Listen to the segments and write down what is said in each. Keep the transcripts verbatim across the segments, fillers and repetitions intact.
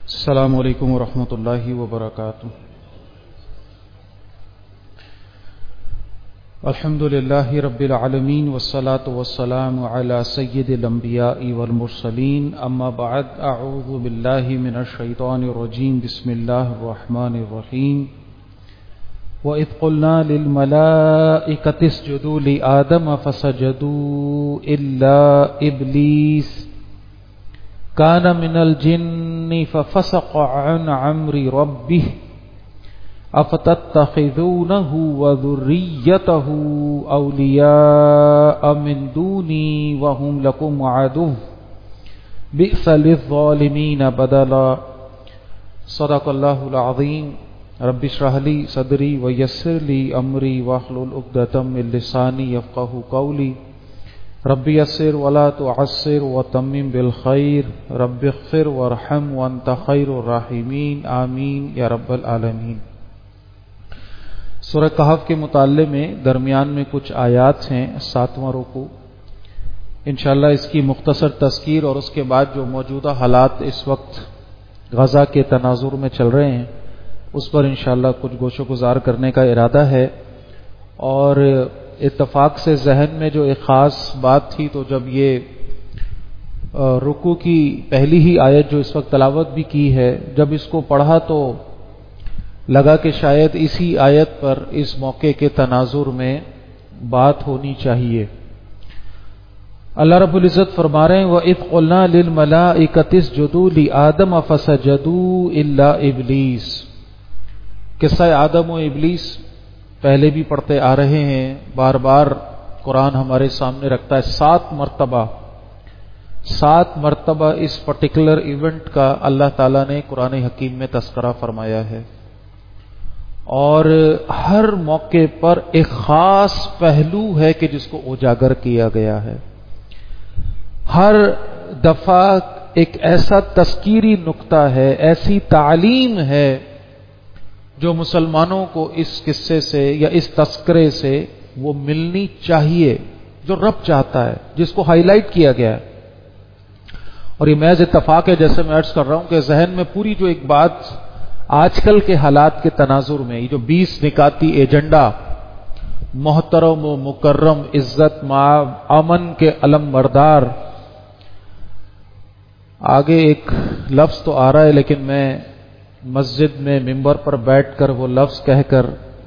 السلام علیکم ورحمۃ اللہ وبرکاتہ۔ الحمد للہ رب العالمین والصلاة والسلام علی سید الانبیاء والمرسلین، اما بعد، اعوذ باللہ من الشیطان الرجیم، بسم اللہ الرحمن الرحیم۔ وَإِذْ قُلْنَا لِلْمَلَائِكَةِ اسْجُدُوا لِآدَمَ فَسَجَدُوا إِلَّا إِبْلِيسَ كَانَ مِنَ الْجِنِّ فَفَسَقَ عَنْ أَمْرِ رَبِّهِ أَفَتَتَّخِذُونَهُ وَذُرِّيَّتَهُ أَوْلِيَاءَ مِنْ دُونِي وَهُمْ لَكُمْ عَدُوٌّ بِئْسَ لِلظَّالِمِينَ بَدَلًا۔ صدق اللہ العظیم۔ رب اشرح لي صدری ویسر لي امری واحلل عقدۃ من لسانی یفقهوا قولی۔ رب یسر ولا تعسر وتمم بالخیر، رب اغفر وارحم وانت خیر الراحمین، آمین یا رب العالمین۔ سورہ کہف کے مطالعے میں درمیان میں کچھ آیات ہیں، ساتواں رکوع، انشاءاللہ اس کی مختصر تذکیر اور اس کے بعد جو موجودہ حالات اس وقت غزہ کے تناظر میں چل رہے ہیں اس پر انشاءاللہ کچھ گوش و گزار کرنے کا ارادہ ہے۔ اور اتفاق سے ذہن میں جو ایک خاص بات تھی، تو جب یہ رکوع کی پہلی ہی آیت جو اس وقت تلاوت بھی کی ہے، جب اس کو پڑھا تو لگا کہ شاید اسی آیت پر اس موقع کے تناظر میں بات ہونی چاہیے۔ اللہ رب العزت فرما رہے ہیں وَإِذْ قُلْنَا لِلْمَلَائِكَةِ اسْجُدُوا لِآدَمَ فَسَجَدُوا إِلَّا إِبْلِيسَ۔ قصہ آدم و ابلیس پہلے بھی پڑھتے آ رہے ہیں، بار بار قرآن ہمارے سامنے رکھتا ہے۔ سات مرتبہ سات مرتبہ اس پرٹیکولر ایونٹ کا اللہ تعالیٰ نے قرآن حکیم میں تذکرہ فرمایا ہے، اور ہر موقع پر ایک خاص پہلو ہے کہ جس کو اجاگر کیا گیا ہے۔ ہر دفعہ ایک ایسا تذکیری نقطہ ہے، ایسی تعلیم ہے جو مسلمانوں کو اس قصے سے یا اس تذکرے سے وہ ملنی چاہیے، جو رب چاہتا ہے، جس کو ہائی لائٹ کیا گیا ہے۔ اور یہ محض اتفاق ہے، جیسے میں عرض کر رہا ہوں کہ ذہن میں پوری جو ایک بات آج کل کے حالات کے تناظر میں، یہ جو بیس نکاتی ایجنڈا، محترم و مکرم، عزت مآب، امن کے علم بردار، آگے ایک لفظ تو آ رہا ہے لیکن میں مسجد میں ممبر پر بیٹھ کر وہ لفظ کہہ کر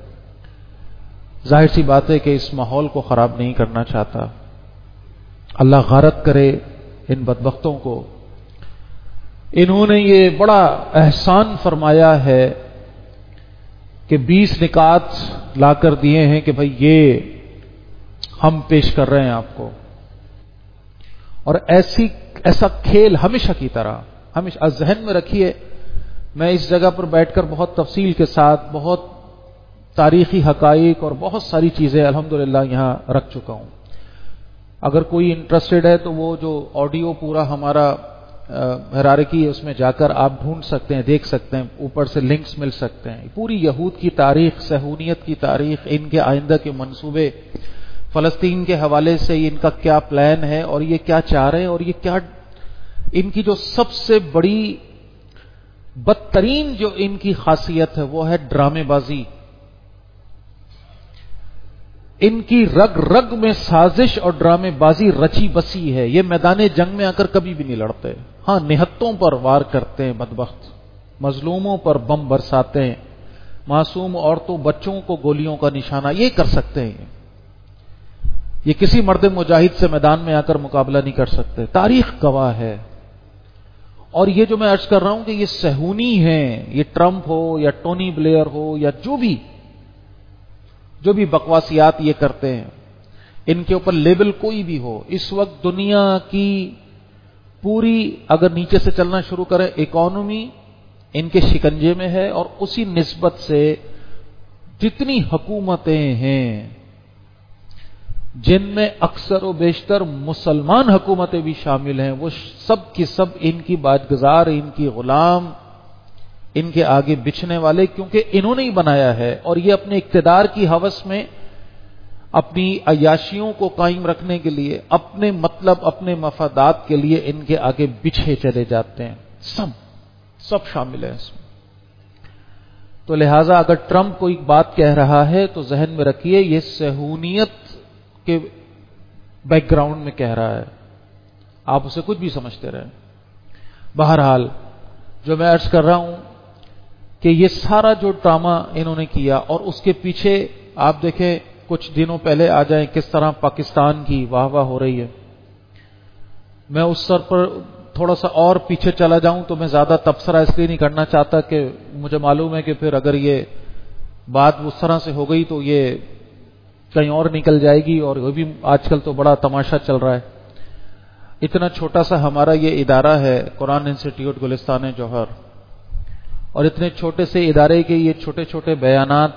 ظاہر سی بات ہے کہ اس ماحول کو خراب نہیں کرنا چاہتا۔ اللہ غارت کرے ان بدبختوں کو۔ انہوں نے یہ بڑا احسان فرمایا ہے کہ بیس نکات لا کر دیے ہیں کہ بھئی یہ ہم پیش کر رہے ہیں آپ کو، اور ایسی ایسا کھیل ہمیشہ کی طرح ہمیشہ ذہن میں رکھیے۔ میں اس جگہ پر بیٹھ کر بہت تفصیل کے ساتھ بہت تاریخی حقائق اور بہت ساری چیزیں الحمدللہ یہاں رکھ چکا ہوں۔ اگر کوئی انٹرسٹڈ ہے تو وہ جو آڈیو پورا ہمارا ہیرارکی ہے اس میں جا کر آپ ڈھونڈ سکتے ہیں، دیکھ سکتے ہیں، اوپر سے لنکس مل سکتے ہیں۔ پوری یہود کی تاریخ، صہیونیت کی تاریخ، ان کے آئندہ کے منصوبے، فلسطین کے حوالے سے ان کا کیا پلان ہے اور یہ کیا چاہ رہے ہیں، اور یہ کیا ان کی جو سب سے بڑی بدترین جو ان کی خاصیت ہے وہ ہے ڈرامے بازی۔ ان کی رگ رگ میں سازش اور ڈرامے بازی رچی بسی ہے۔ یہ میدان جنگ میں آ کر کبھی بھی نہیں لڑتے، ہاں نہتوں پر وار کرتے ہیں، بدبخت مظلوموں پر بم برساتے ہیں، معصوم عورتوں بچوں کو گولیوں کا نشانہ یہ کر سکتے ہیں۔ یہ کسی مرد مجاہد سے میدان میں آ کر مقابلہ نہیں کر سکتے، تاریخ گواہ ہے۔ اور یہ جو میں عرض کر رہا ہوں کہ یہ صہیونی ہیں، یہ ٹرمپ ہو یا ٹونی بلیئر ہو یا جو بھی جو بھی بکواسیات یہ کرتے ہیں، ان کے اوپر لیبل کوئی بھی ہو، اس وقت دنیا کی پوری اگر نیچے سے چلنا شروع کرے اکانومی ان کے شکنجے میں ہے، اور اسی نسبت سے جتنی حکومتیں ہیں جن میں اکثر و بیشتر مسلمان حکومتیں بھی شامل ہیں، وہ سب کی سب ان کی باجگزار، ان کی غلام، ان کے آگے بچھنے والے، کیونکہ انہوں نے ہی بنایا ہے، اور یہ اپنے اقتدار کی ہوس میں اپنی عیاشیوں کو قائم رکھنے کے لیے، اپنے مطلب اپنے مفادات کے لیے ان کے آگے بچھے چلے جاتے ہیں۔ سب سب شامل ہے اس میں. تو لہذا اگر ٹرمپ کوئی بات کہہ رہا ہے تو ذہن میں رکھیے یہ صہیونیت کے بیک گراؤنڈ میں کہہ رہا ہے، آپ اسے کچھ بھی سمجھتے رہیں. بہرحال جو میں عرض کر رہا ہوں کہ یہ سارا جو ڈرامہ انہوں نے کیا، اور اس کے پیچھے آپ دیکھیں کچھ دنوں پہلے آ جائیں کس طرح پاکستان کی واہ واہ ہو رہی ہے. میں اس سر پر تھوڑا سا اور پیچھے چلا جاؤں تو میں زیادہ تبصرہ اس لیے نہیں کرنا چاہتا کہ مجھے معلوم ہے کہ پھر اگر یہ بات اس طرح سے ہو گئی تو یہ کہیں اور نکل جائے گی، اور وہ بھی آج کل تو بڑا تماشا چل رہا ہے. اتنا چھوٹا سا ہمارا یہ ادارہ ہے قرآن انسٹیٹیوٹ گلستان جوہر، اور اتنے چھوٹے سے ادارے کے یہ چھوٹے چھوٹے بیانات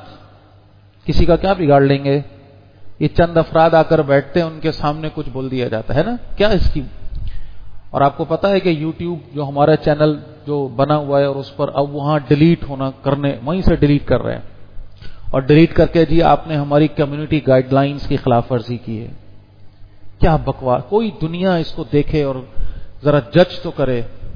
کسی کا کیا بگاڑ لیں گے؟ یہ چند افراد آ کر بیٹھتے ہیں، ان کے سامنے کچھ بول دیا جاتا ہے نا، کیا اس کی. اور آپ کو پتا ہے کہ یوٹیوب جو ہمارا چینل جو بنا ہوا ہے، اور اس پر اب وہاں ڈیلیٹ ہونا کرنے وہیں سے ڈیلیٹ کر رہے ہیں، اور ڈیلیٹ کر کے جی آپ نے ہماری کمیونٹی گائیڈ لائنز کی خلاف ورزی کی ہے. کیا بکواس. کوئی دنیا اس کو دیکھے اور ذرا جج تو کرے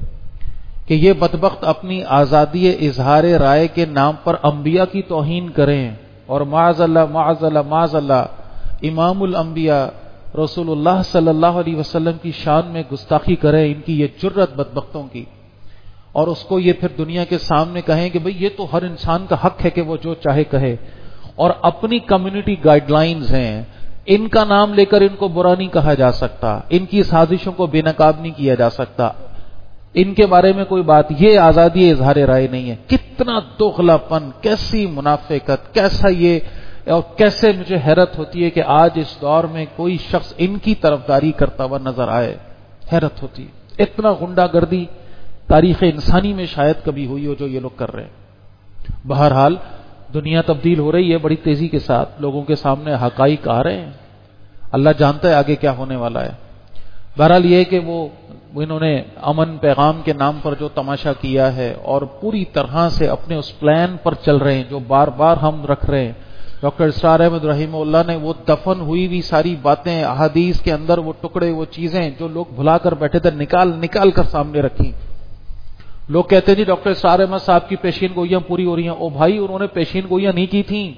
کہ یہ بدبخت اپنی آزادی اظہار رائے کے نام پر انبیاء کی توہین کریں، اور معاذ اللہ معاذ اللہ معاذ اللہ امام الانبیاء رسول اللہ صلی اللہ علیہ وسلم کی شان میں گستاخی کریں. ان کی یہ جرت بدبختوں کی، اور اس کو یہ پھر دنیا کے سامنے کہیں کہ بھئی یہ تو ہر انسان کا حق ہے کہ وہ جو چاہے کہے، اور اپنی کمیونٹی گائیڈ لائنز ہیں، ان کا نام لے کر ان کو برا نہیں کہا جا سکتا، ان کی سازشوں کو بے نقاب نہیں کیا جا سکتا، ان کے بارے میں کوئی بات. یہ آزادی اظہار رائے نہیں ہے. کتنا دوغلا پن، کیسی منافقت، کیسا یہ. اور کیسے مجھے حیرت ہوتی ہے کہ آج اس دور میں کوئی شخص ان کی طرفداری کرتا ہوا نظر آئے. حیرت ہوتی ہے. اتنا غنڈہ گردی تاریخ انسانی میں شاید کبھی ہوئی ہو جو یہ لوگ کر رہے ہیں. بہرحال دنیا تبدیل ہو رہی ہے بڑی تیزی کے ساتھ، لوگوں کے سامنے حقائق آ رہے ہیں، اللہ جانتا ہے آگے کیا ہونے والا ہے. بہرحال یہ کہ وہ انہوں نے امن پیغام کے نام پر جو تماشا کیا ہے، اور پوری طرح سے اپنے اس پلان پر چل رہے ہیں جو بار بار ہم رکھ رہے ہیں. ڈاکٹر اسرار احمد رحمہ اللہ نے وہ دفن ہوئی ہوئی ساری باتیں احادیث کے اندر، وہ ٹکڑے، وہ چیزیں جو لوگ بھلا کر بیٹھے تھے، نکال نکال کر سامنے رکھی. لوگ کہتے ہیں جی ڈاکٹر اسرار احمد صاحب کی پیشین گوئیاں پوری ہو رہی ہیں. او بھائی، انہوں نے پیشین گوئیاں نہیں کی تھیں.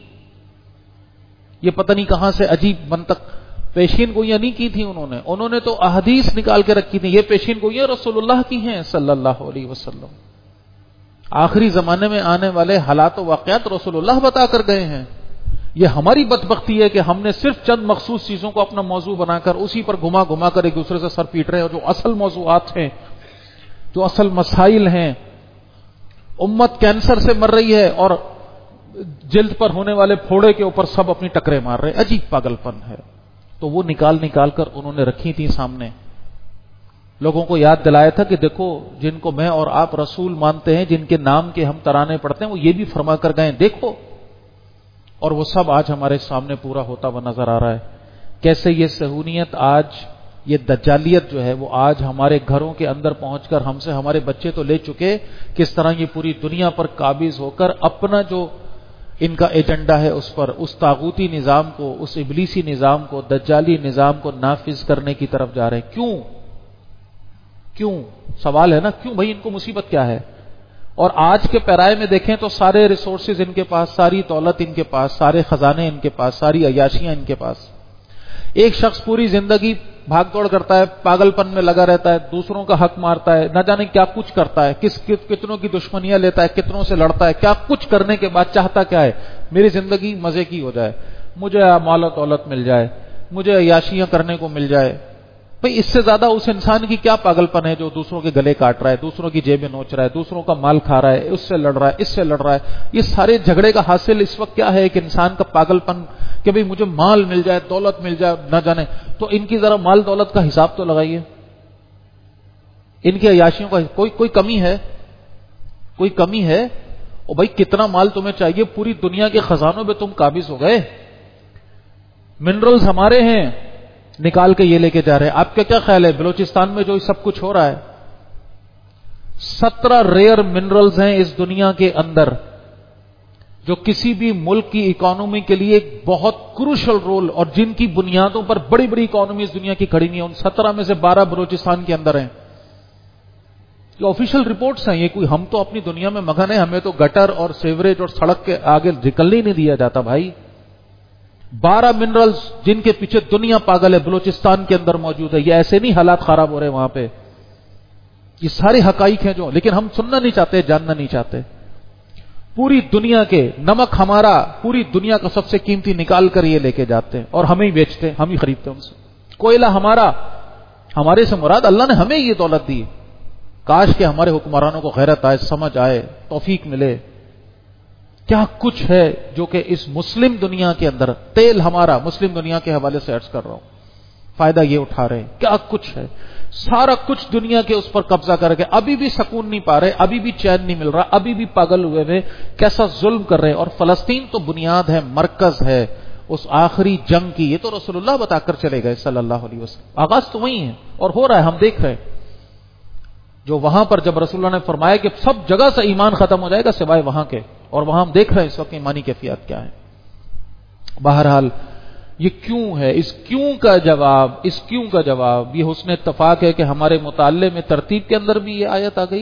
یہ پتہ نہیں کہاں سے عجیب منطق. پیشین گوئیاں نہیں کی تھیں انہوں نے انہوں نے تو احادیث نکال کے رکھی تھی. یہ پیشین گوئیاں رسول اللہ کی ہیں صلی اللہ علیہ وسلم. آخری زمانے میں آنے والے حالات و واقعات رسول اللہ بتا کر گئے ہیں. یہ ہماری بدبختی ہے کہ ہم نے صرف چند مخصوص چیزوں کو اپنا موضوع بنا کر اسی پر گھما گھما کر ایک دوسرے سے سر پیٹ رہے ہیں، اور جو اصل موضوعات ہیں، جو اصل مسائل ہیں. امت کینسر سے مر رہی ہے اور جلد پر ہونے والے پھوڑے کے اوپر سب اپنی ٹکرے مار رہے ہیں. عجیب پاگل پن ہے. تو وہ نکال نکال کر انہوں نے رکھی تھی سامنے. لوگوں کو یاد دلایا تھا کہ دیکھو، جن کو میں اور آپ رسول مانتے ہیں، جن کے نام کے ہم ترانے پڑھتے ہیں، وہ یہ بھی فرما کر گئے، دیکھو. اور وہ سب آج ہمارے سامنے پورا ہوتا ہوا نظر آ رہا ہے. کیسے یہ صہیونیت آج، یہ دجالیت جو ہے وہ آج ہمارے گھروں کے اندر پہنچ کر ہم سے ہمارے بچے تو لے چکے، کس طرح یہ پوری دنیا پر قابض ہو کر اپنا جو ان کا ایجنڈا ہے اس پر، اس طاغوتی نظام کو، اس ابلیسی نظام کو، دجالی نظام کو نافذ کرنے کی طرف جا رہے ہیں. کیوں کیوں سوال ہے نا، کیوں بھائی، ان کو مصیبت کیا ہے؟ اور آج کے پیرائے میں دیکھیں تو سارے ریسورسز ان کے پاس، ساری دولت ان کے پاس، سارے خزانے ان کے پاس، ساری عیاشیاں ان کے پاس. ایک شخص پوری زندگی بھاگ دوڑ کرتا ہے، پاگل پن میں لگا رہتا ہے، دوسروں کا حق مارتا ہے، نہ جانے کیا کچھ کرتا ہے، کس کتنوں کی دشمنیاں لیتا ہے، کتنوں سے لڑتا ہے، کیا کچھ کرنے کے بعد چاہتا کیا ہے؟ میری زندگی مزے کی ہو جائے، مجھے مال و دولت مل جائے، مجھے عیاشیاں کرنے کو مل جائے. بھئی اس سے زیادہ اس انسان کی کیا پاگل پن ہے جو دوسروں کے گلے کاٹ رہا ہے، دوسروں کی جیبیں نوچ رہا ہے، دوسروں کا مال کھا رہا ہے، اس سے لڑ رہا ہے، اس سے لڑ رہا ہے. یہ سارے جھگڑے کا حاصل اس وقت کیا ہے؟ ایک انسان کا پاگل پن کہ بھئی مجھے مال مل جائے، دولت مل جائے، نہ جانے. تو ان کی ذرا مال دولت کا حساب تو لگائیے. ان کی عیاشیوں کا کوئی کوئی کمی ہے؟ کوئی کمی ہے؟ او بھائی کتنا مال تمہیں چاہیے؟ پوری دنیا کے خزانوں میں تم قابض ہو گئے. منرلز ہمارے ہیں، نکال کے یہ لے کے جا رہے ہیں. آپ کا کیا خیال ہے بلوچستان میں جو سب کچھ ہو رہا ہے؟ سترہ ریئر منرلز ہیں اس دنیا کے اندر جو کسی بھی ملک کی اکانومی کے لیے ایک بہت کروشل رول، اور جن کی بنیادوں پر بڑی بڑی اکانومی اس دنیا کی کھڑی نہیں ہے. ان سترہ میں سے بارہ بلوچستان کے اندر ہیں. یہ آفیشیل رپورٹس ہیں، یہ کوئی ہم تو اپنی دنیا میں مگن ہیں، ہمیں تو گٹر اور سیوریج اور سڑک کے آگے نکلنے ہی نہیں دیا جاتا بھائی. بارہ منرلز جن کے پیچھے دنیا پاگل ہے بلوچستان کے اندر موجود ہے. یہ ایسے نہیں حالات خراب ہو رہے وہاں پہ، یہ سارے حقائق ہیں جو، لیکن ہم سننا نہیں چاہتے، جاننا نہیں چاہتے. پوری دنیا کے نمک ہمارا پوری دنیا کا سب سے قیمتی نکال کر یہ لے کے جاتے ہیں اور ہمیں ہی بیچتے ہیں، ہم ہی خریدتے ہیں ان سے. کوئلہ ہمارا، ہمارے سے مراد اللہ نے ہمیں یہ دولت دی. کاش کہ ہمارے حکمرانوں کو غیرت آئے، سمجھ آئے، توفیق ملے. کیا کچھ ہے جو کہ اس مسلم دنیا کے اندر، تیل ہمارا مسلم دنیا کے حوالے سے عرض کر رہا ہوں، فائدہ یہ اٹھا رہے ہیں. کیا کچھ ہے، سارا کچھ دنیا کے اس پر قبضہ کر کے ابھی بھی سکون نہیں پا رہے، ابھی بھی چین نہیں مل رہا، ابھی بھی پاگل ہوئے ہوئے کیسا ظلم کر رہے ہیں. اور فلسطین تو بنیاد ہے، مرکز ہے اس آخری جنگ کی. یہ تو رسول اللہ بتا کر چلے گئے صلی اللہ علیہ وسلم. آغاز تو وہی ہے اور ہو رہا ہے، ہم دیکھ رہے ہیں. جو وہاں پر جب رسول اللہ نے فرمایا کہ سب جگہ سے ایمان ختم ہو جائے گا سوائے وہاں کے، اور وہاں ہم دیکھ رہے ہیں اس وقت ایمانی کیفیت کیا ہے. بہرحال یہ کیوں ہے، اس کیوں کا جواب، اس کیوں کا جواب یہ حسن اتفاق ہے کہ ہمارے مطالعے میں ترتیب کے اندر بھی یہ آیت آ گئی،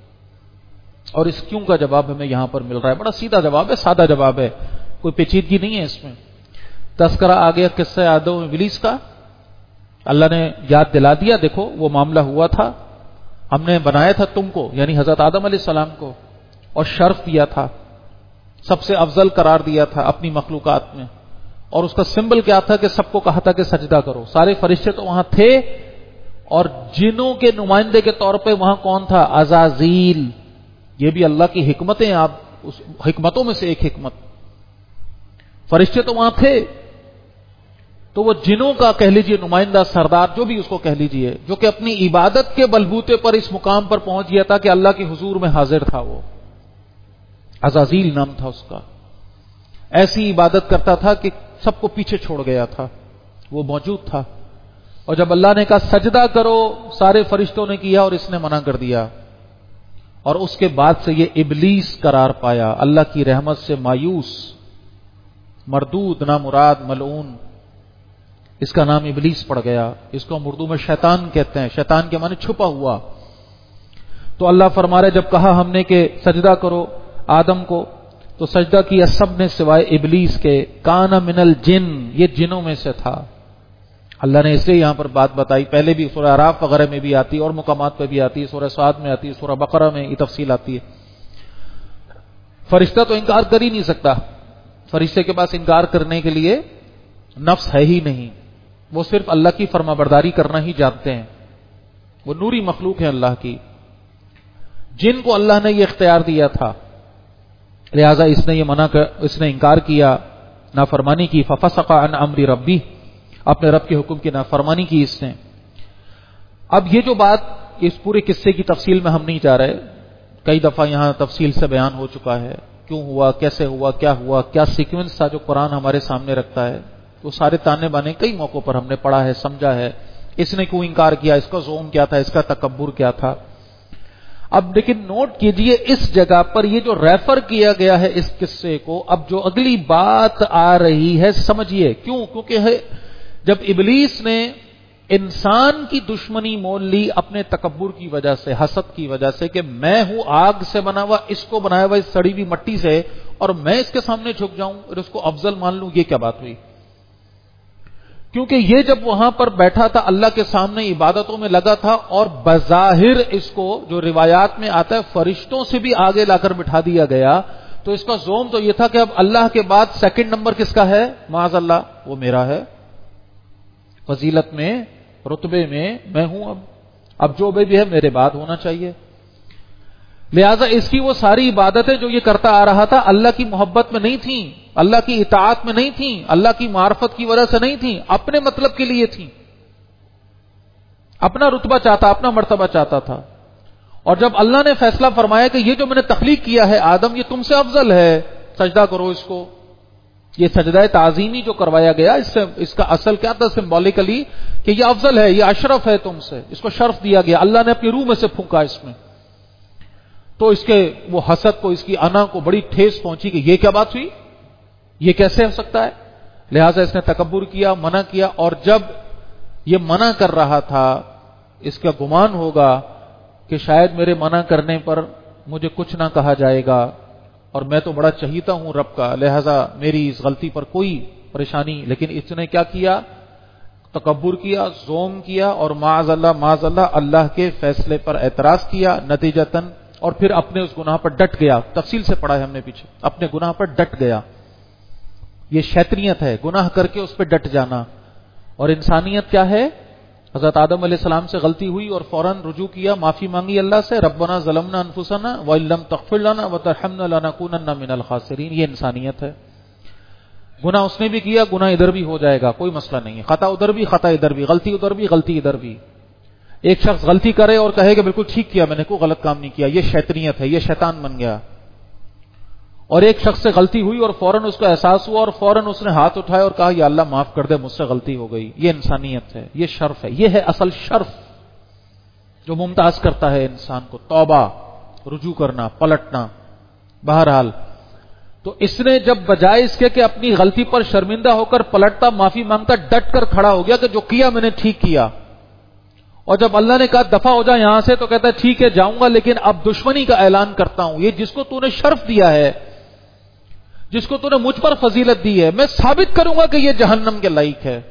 اور اس کیوں کا جواب ہمیں یہاں پر مل رہا ہے. بڑا سیدھا جواب ہے، سادہ جواب ہے، کوئی پیچیدگی نہیں ہے اس میں. تذکرہ آ گیا قصہ آدم و ابلیس کا، اللہ نے یاد دلا دیا، دیکھو وہ معاملہ ہوا تھا، ہم نے بنایا تھا تم کو یعنی حضرت آدم علیہ السلام کو، اور شرف دیا تھا، سب سے افضل قرار دیا تھا اپنی مخلوقات میں، اور اس کا سمبل کیا تھا کہ سب کو کہا تھا کہ سجدہ کرو. سارے فرشتے تو وہاں تھے، اور جنوں کے نمائندے کے طور پہ وہاں کون تھا؟ عزازیل. یہ بھی اللہ کی حکمتیں، آپ اس حکمتوں میں سے ایک حکمت. فرشتے تو وہاں تھے، تو وہ جنوں کا کہہ لیجئے نمائندہ، سردار، جو بھی اس کو کہہ لیجئے، جو کہ اپنی عبادت کے بلبوتے پر اس مقام پر پہنچ گیا تھا کہ اللہ کے حضور میں حاضر تھا. وہ عزازیل نام تھا اس کا. ایسی عبادت کرتا تھا کہ سب کو پیچھے چھوڑ گیا تھا، وہ موجود تھا. اور جب اللہ نے کہا سجدہ کرو، سارے فرشتوں نے کیا اور اس نے منع کر دیا. اور اس کے بعد سے یہ ابلیس قرار پایا، اللہ کی رحمت سے مایوس، مردود، نامراد، ملعون. اس کا نام ابلیس پڑ گیا. اس کو ہم اردو میں شیطان کہتے ہیں. شیطان کے معنی چھپا ہوا. تو اللہ فرما رہے جب کہا ہم نے کہ سجدہ کرو آدم کو، تو سجدہ کیا سب نے سوائے ابلیس کے. کان من الجن، یہ جنوں میں سے تھا. اللہ نے اس لیے یہاں پر بات بتائی، پہلے بھی سورہ اعراف وغیرہ میں بھی آتی ہے اور مقامات پہ بھی آتی ہے، سورہ صاد میں آتی ہے، سورہ بقرہ میں یہ تفصیل آتی ہے. فرشتہ تو انکار کر ہی نہیں سکتا، فرشتے کے پاس انکار کرنے کے لیے نفس ہے ہی نہیں. وہ صرف اللہ کی فرما برداری کرنا ہی جانتے ہیں، وہ نوری مخلوق ہے اللہ کی. جن کو اللہ نے یہ اختیار دیا تھا، لہذا اس نے یہ منع کر، اس نے انکار کیا، نافرمانی کی. ففسق عن امر ربی، اپنے رب کے حکم کی نافرمانی کی اس نے. اب یہ جو بات، اس پورے قصے کی تفصیل میں ہم نہیں جا رہے، کئی دفعہ یہاں تفصیل سے بیان ہو چکا ہے، کیوں ہوا، کیسے ہوا، کیا ہوا، کیا سیکوینس تھا جو قرآن ہمارے سامنے رکھتا ہے. وہ سارے تانے بانے کئی موقعوں پر ہم نے پڑھا ہے، سمجھا ہے. اس نے کیوں انکار کیا، اس کا زوم کیا تھا، اس کا تکبر کیا تھا. اب لیکن نوٹ کیجئے اس جگہ پر یہ جو ریفر کیا گیا ہے اس قصے کو، اب جو اگلی بات آ رہی ہے سمجھیے کیوں. کیونکہ ہے جب ابلیس نے انسان کی دشمنی مول لی اپنے تکبر کی وجہ سے، حسد کی وجہ سے، کہ میں ہوں آگ سے بنا ہوا، اس کو بنایا ہوا اس سڑی ہوئی مٹی سے، اور میں اس کے سامنے جھک جاؤں اور اس کو افضل مان لوں، یہ کیا بات ہوئی. کیونکہ یہ جب وہاں پر بیٹھا تھا اللہ کے سامنے عبادتوں میں لگا تھا، اور بظاہر اس کو جو روایات میں آتا ہے فرشتوں سے بھی آگے لا کر بٹھا دیا گیا، تو اس کا زوم تو یہ تھا کہ اب اللہ کے بعد سیکنڈ نمبر کس کا ہے؟ معاذ اللہ وہ میرا ہے. فضیلت میں، رتبے میں میں ہوں، اب اب جو بھی ہے میرے بعد ہونا چاہیے. لہذا اس کی وہ ساری عبادتیں جو یہ کرتا آ رہا تھا اللہ کی محبت میں نہیں تھیں، اللہ کی اطاعت میں نہیں تھیں، اللہ کی معرفت کی وجہ سے نہیں تھیں، اپنے مطلب کے لیے تھیں. اپنا رتبہ چاہتا، اپنا مرتبہ چاہتا تھا. اور جب اللہ نے فیصلہ فرمایا کہ یہ جو میں نے تخلیق کیا ہے آدم، یہ تم سے افضل ہے، سجدہ کرو اس کو، یہ سجدہ تعظیمی جو کروایا گیا، اس سے اس کا اصل کیا تھا سمبولیکلی، کہ یہ افضل ہے، یہ اشرف ہے تم سے، اس کو شرف دیا گیا. اللہ نے اپنی روح میں سے پھونکا اس میں، تو اس کے وہ حسد کو، اس کی انا کو بڑی ٹھیس پہنچی کہ یہ کیا بات ہوئی، یہ کیسے ہو سکتا ہے. لہذا اس نے تکبر کیا، منع کیا. اور جب یہ منع کر رہا تھا، اس کا گمان ہوگا کہ شاید میرے منع کرنے پر مجھے کچھ نہ کہا جائے گا، اور میں تو بڑا چہیتا ہوں رب کا، لہذا میری اس غلطی پر کوئی پریشانی، لیکن اس نے کیا کیا؟ تکبر کیا، زوم کیا، اور معاذ اللہ معاذ اللہ اللہ کے فیصلے پر اعتراض کیا نتیجتاً، اور پھر اپنے اس گناہ پر ڈٹ گیا. تفصیل سے پڑھا ہے ہم نے پیچھے، اپنے گناہ پر ڈٹ گیا. یہ شیطنیت ہے، گناہ کر کے اس پہ ڈٹ جانا. اور انسانیت کیا ہے؟ حضرت آدم علیہ السلام سے غلطی ہوئی اور فوراً رجوع کیا، معافی مانگی اللہ سے، ربنا ظلمنا انفسنا وان لم تغفر لنا وترحمنا لنکونن من الخاسرین. یہ انسانیت ہے. گناہ اس نے بھی کیا، گناہ ادھر بھی ہو جائے گا، کوئی مسئلہ نہیں ہے. خطا ادھر بھی، خطا ادھر بھی، غلطی ادھر بھی، غلطی ادھر بھی. ایک شخص غلطی کرے اور کہے کہ بالکل ٹھیک کیا میں نے، کوئی غلط کام نہیں کیا، یہ شیطنیت ہے، یہ شیطان بن گیا. اور ایک شخص سے غلطی ہوئی اور فوراً اس کو احساس ہوا اور فوراً اس نے ہاتھ اٹھایا اور کہا یا اللہ معاف کر دے، مجھ سے غلطی ہو گئی. یہ انسانیت ہے، یہ شرف ہے. یہ ہے اصل شرف جو ممتاز کرتا ہے انسان کو، توبہ، رجوع کرنا، پلٹنا. بہرحال تو اس نے جب بجائے اس کے کہ اپنی غلطی پر شرمندہ ہو کر پلٹتا، معافی مانگتا، ڈٹ کر کھڑا ہو گیا کہ جو کیا میں نے ٹھیک کیا. اور جب اللہ نے کہا دفع ہو جا یہاں سے، تو کہتا ہے ٹھیک ہے جاؤں گا، لیکن اب دشمنی کا اعلان کرتا ہوں. یہ جس کو تو نے شرف دیا ہے، جس کو تو نے مجھ پر فضیلت دی ہے، میں ثابت کروں گا کہ یہ جہنم کے لائق ہے.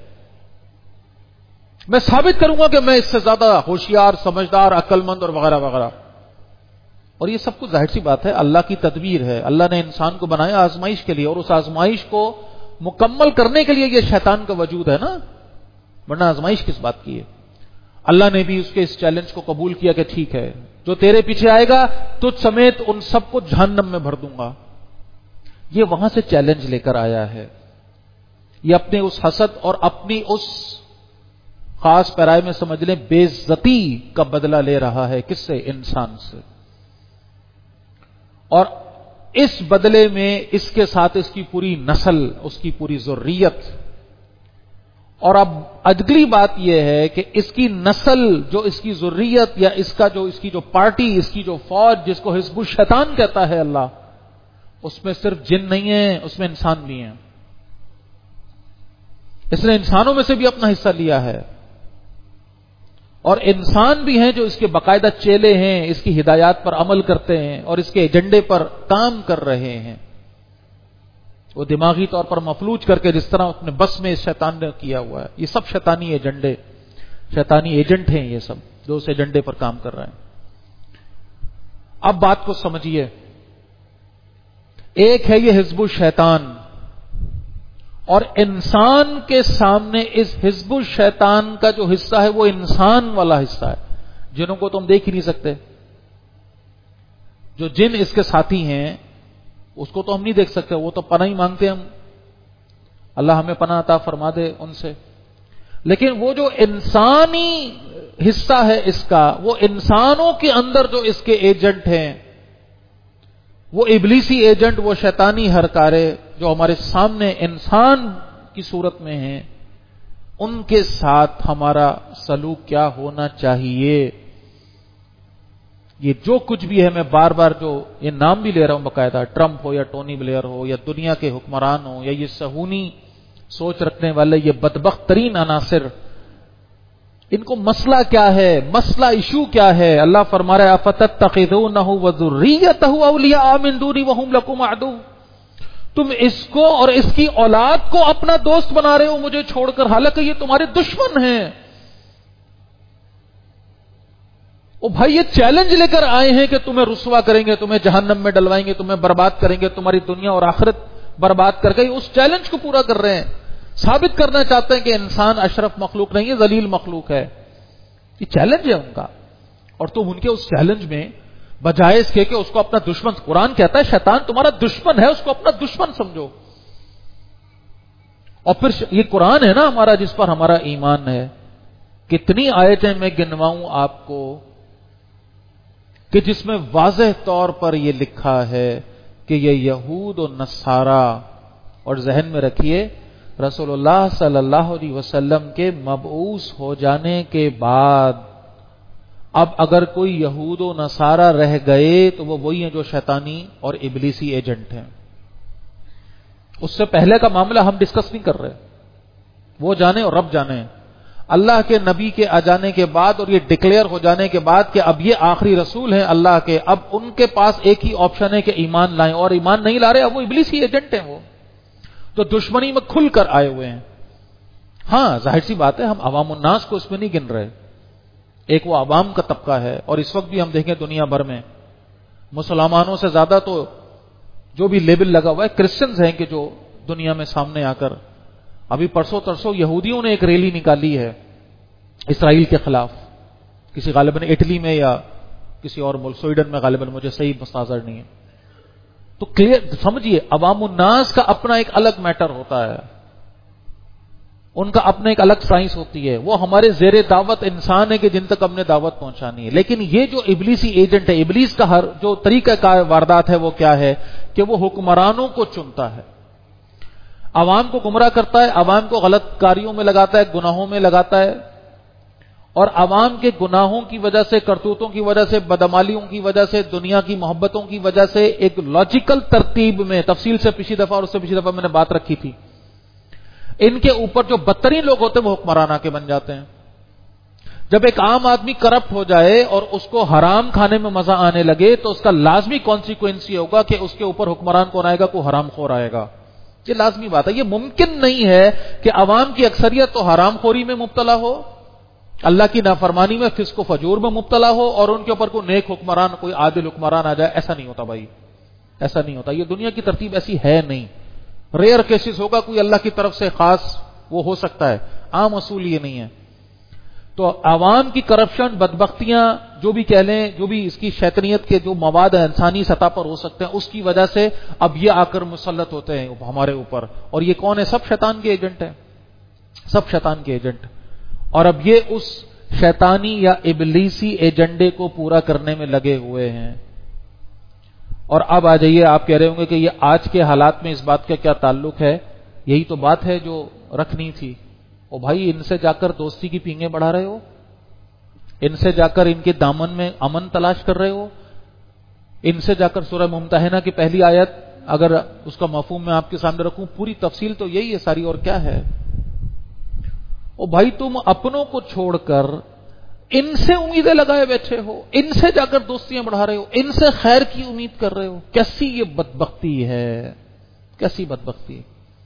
میں ثابت کروں گا کہ میں اس سے زیادہ ہوشیار، سمجھدار، عقل مند اور وغیرہ وغیرہ. اور یہ سب کچھ ظاہر سی بات ہے، اللہ کی تدبیر ہے. اللہ نے انسان کو بنایا آزمائش کے لیے، اور اس آزمائش کو مکمل کرنے کے لیے یہ شیطان کا وجود ہے نا، ورنہ آزمائش کس بات کی ہے. اللہ نے بھی اس کے اس چیلنج کو قبول کیا کہ ٹھیک ہے، جو تیرے پیچھے آئے گا تجھ سمیت ان سب کو جہنم میں بھر دوں گا. یہ وہاں سے چیلنج لے کر آیا ہے. یہ اپنے اس حسد اور اپنی اس خاص پیرائے میں سمجھ لیں بے عزتی کا بدلہ لے رہا ہے. کس سے؟ انسان سے. اور اس بدلے میں اس کے ساتھ اس کی پوری نسل، اس کی پوری ذریت. اور اب اگلی بات یہ ہے کہ اس کی نسل، جو اس کی ذریت، یا اس کا جو اس کی جو پارٹی، اس کی جو فوج، جس کو حزب الشیطان کہتا ہے اللہ، اس میں صرف جن نہیں ہیں، اس میں انسان بھی ہیں. اس نے انسانوں میں سے بھی اپنا حصہ لیا ہے. اور انسان بھی ہیں جو اس کے باقاعدہ چیلے ہیں، اس کی ہدایات پر عمل کرتے ہیں اور اس کے ایجنڈے پر کام کر رہے ہیں. وہ دماغی طور پر مفلوج کر کے جس طرح اپنے بس میں اس شیطان نے کیا ہوا ہے. یہ سب شیطانی ایجنڈے، شیطانی ایجنٹ ہیں یہ سب، جو اس ایجنڈے پر کام کر رہے ہیں. اب بات کو سمجھیے. ایک ہے یہ حزب الشیطان، اور انسان کے سامنے اس حزب الشیطان کا جو حصہ ہے وہ انسان والا حصہ ہے. جنوں کو تو ہم دیکھ ہی نہیں سکتے. جو جن اس کے ساتھی ہیں اس کو تو ہم نہیں دیکھ سکتے، وہ تو پناہ ہی مانگتے ہیں. ہم اللہ ہمیں پناہ عطا فرما دے ان سے. لیکن وہ جو انسانی حصہ ہے اس کا، وہ انسانوں کے اندر جو اس کے ایجنٹ ہیں، وہ ابلیسی ایجنٹ، وہ شیطانی ہرکارے جو ہمارے سامنے انسان کی صورت میں ہیں، ان کے ساتھ ہمارا سلوک کیا ہونا چاہیے. یہ جو کچھ بھی ہے، میں بار بار جو یہ نام بھی لے رہا ہوں باقاعدہ، ٹرمپ ہو یا ٹونی بلیئر ہو یا دنیا کے حکمران ہو یا یہ صہیونی سوچ رکھنے والے یہ بدبخت ترین عناصر، ان کو مسئلہ کیا ہے؟ مسئلہ ایشو کیا ہے؟ اللہ فرما رہا ہے افتتخذونہ وذریتہ اولیاء من دونی وہم لکم عدو. تم اس کو اور اس کی اولاد کو اپنا دوست بنا رہے ہو مجھے چھوڑ کر، حالانکہ یہ تمہارے دشمن ہیں. او بھائی، یہ چیلنج لے کر آئے ہیں کہ تمہیں رسوا کریں گے، تمہیں جہنم میں ڈلوائیں گے، تمہیں برباد کریں گے، تمہاری دنیا اور آخرت برباد کر گئی. اس چیلنج کو پورا کر رہے ہیں. ثابت کرنا چاہتے ہیں کہ انسان اشرف مخلوق نہیں ہے، ذلیل مخلوق ہے. یہ چیلنج ہے ان کا. اور تم ان کے اس چیلنج میں بجائے اس کے کہ اس کو اپنا دشمن، قرآن کہتا ہے شیطان تمہارا دشمن ہے، اس کو اپنا دشمن سمجھو. اور پھر یہ قرآن ہے نا ہمارا، جس پر ہمارا ایمان ہے. کتنی آیتیں میں گنواؤں آپ کو کہ جس میں واضح طور پر یہ لکھا ہے کہ یہ یہود و نصارا. اور ذہن میں رکھیے رسول اللہ صلی اللہ علیہ وسلم کے مبعوث ہو جانے کے بعد اب اگر کوئی یہود و نصارا رہ گئے تو وہ وہی ہیں جو شیطانی اور ابلیسی ایجنٹ ہیں. اس سے پہلے کا معاملہ ہم ڈسکس نہیں کر رہے، وہ جانے اور رب جانے. اللہ کے نبی کے آ جانے کے بعد اور یہ ڈکلیئر ہو جانے کے بعد کہ اب یہ آخری رسول ہیں اللہ کے، اب ان کے پاس ایک ہی آپشن ہے کہ ایمان لائیں، اور ایمان نہیں لا رہے، اب وہ ابلیسی ایجنٹ ہیں، وہ تو دشمنی میں کھل کر آئے ہوئے ہیں۔ ہاں ظاہر سی بات ہے، ہم عوام الناس کو اس میں نہیں گن رہے، ایک وہ عوام کا طبقہ ہے، اور اس وقت بھی ہم دیکھیں دنیا بھر میں مسلمانوں سے زیادہ تو جو بھی لیبل لگا ہوا ہے کرسچنز ہیں کہ جو دنیا میں سامنے آ کر، ابھی پرسوں ترسوں یہودیوں نے ایک ریلی نکالی ہے اسرائیل کے خلاف، کسی غالباً اٹلی میں یا کسی اور ملک، سویڈن میں غالباً، مجھے صحیح مستحضر نہیں ہے۔ تو کلیئر سمجھیے، عوام الناس کا اپنا ایک الگ میٹر ہوتا ہے، ان کا اپنا ایک الگ سائنس ہوتی ہے، وہ ہمارے زیر دعوت انسان ہے کہ جن تک ہم نے دعوت پہنچانی ہے۔ لیکن یہ جو ابلیسی ایجنٹ ہے، ابلیس کا ہر جو طریقہ کار واردات ہے وہ کیا ہے کہ وہ حکمرانوں کو چنتا ہے، عوام کو گمراہ کرتا ہے، عوام کو غلط کاریوں میں لگاتا ہے، گناہوں میں لگاتا ہے، اور عوام کے گناہوں کی وجہ سے، کرتوتوں کی وجہ سے، بدعمالیوں کی وجہ سے، دنیا کی محبتوں کی وجہ سے ایک لاجیکل ترتیب میں، تفصیل سے پچھلی دفعہ اور اس سے پچھلی دفعہ میں نے بات رکھی تھی، ان کے اوپر جو بدترین لوگ ہوتے ہیں وہ حکمران آ کے بن جاتے ہیں۔ جب ایک عام آدمی کرپٹ ہو جائے اور اس کو حرام کھانے میں مزہ آنے لگے تو اس کا لازمی کانسیکوینس یہ ہوگا کہ اس کے اوپر حکمران کون آئے گا؟ کوئی حرام خور آئے گا۔ یہ لازمی بات ہے، یہ ممکن نہیں ہے کہ عوام کی اکثریت تو حرام خوری میں مبتلا ہو، اللہ کی نافرمانی میں، فسق و فجور میں مبتلا ہو، اور ان کے اوپر کوئی نیک حکمران، کوئی عادل حکمران آ جائے۔ ایسا نہیں ہوتا بھائی، ایسا نہیں ہوتا، یہ دنیا کی ترتیب ایسی ہے نہیں۔ ریئر کیسز ہوگا، کوئی اللہ کی طرف سے خاص وہ ہو سکتا ہے، عام اصول یہ نہیں ہے۔ تو عوام کی کرپشن، بدبختیاں جو بھی کہہ لیں، جو بھی اس کی شیطنیت کے جو مواد انسانی سطح پر ہو سکتے ہیں، اس کی وجہ سے اب یہ آ کر مسلط ہوتے ہیں ہمارے اوپر، اور یہ کون ہے؟ سب شیطان کے ایجنٹ ہیں، سب شیطان کے ایجنٹ، اور اب یہ اس شیطانی یا ابلیسی ایجنڈے کو پورا کرنے میں لگے ہوئے ہیں۔ اور اب آ جائیے، آپ کہہ رہے ہوں گے کہ یہ آج کے حالات میں اس بات کا کیا تعلق ہے؟ یہی تو بات ہے جو رکھنی تھی۔ او بھائی، ان سے جا کر دوستی کی پینگیں بڑھا رہے ہو، ان سے جا کر ان کے دامن میں امن تلاش کر رہے ہو، ان سے جا کر سورہ ممتحنہ کی پہلی آیت اگر اس کا مفہوم میں آپ کے سامنے رکھوں، پوری تفصیل تو یہی ہے ساری، اور کیا ہے؟ او بھائی، تم اپنوں کو چھوڑ کر ان سے امیدیں لگائے بیٹھے ہو، ان سے جا کر دوستیاں بڑھا رہے ہو، ان سے خیر کی امید کر رہے ہو۔ کیسی یہ بدبختی ہے، کیسی بدبختی!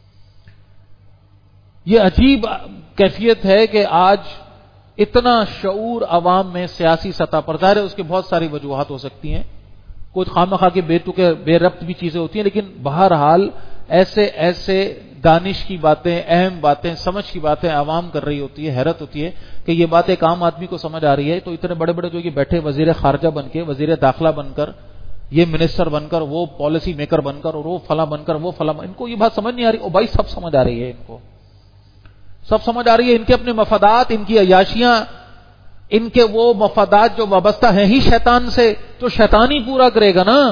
یہ عجیب کیفیت ہے کہ آج اتنا شعور عوام میں سیاسی سطح پر، ظاہر ہے اس کی بہت ساری وجوہات ہو سکتی ہیں، کوئی خواہ مخواہ کے بے تکے بے ربط بھی چیزیں ہوتی ہیں، لیکن بہرحال ایسے ایسے دانش کی باتیں، اہم باتیں، سمجھ کی باتیں عوام کر رہی ہوتی ہے۔ حیرت ہوتی ہے کہ یہ بات ایک عام آدمی کو سمجھ آ رہی ہے، تو اتنے بڑے بڑے جو یہ بیٹھے وزیر خارجہ بن کے، وزیر داخلہ بن کر، یہ منسٹر بن کر، وہ پالیسی میکر بن کر، اور وہ فلاں بن کر، وہ فلاں، ان کو یہ بات سمجھ نہیں آ رہی۔ او بھائی، سب سمجھ آ رہی ہے، ان کو سب سمجھ آ رہی ہے، ان کے اپنے مفادات، ان کی عیاشیاں، ان کے وہ مفادات جو وابستہ ہیں ہی شیطان سے، تو شیطان ہی پورا کرے گا نا۔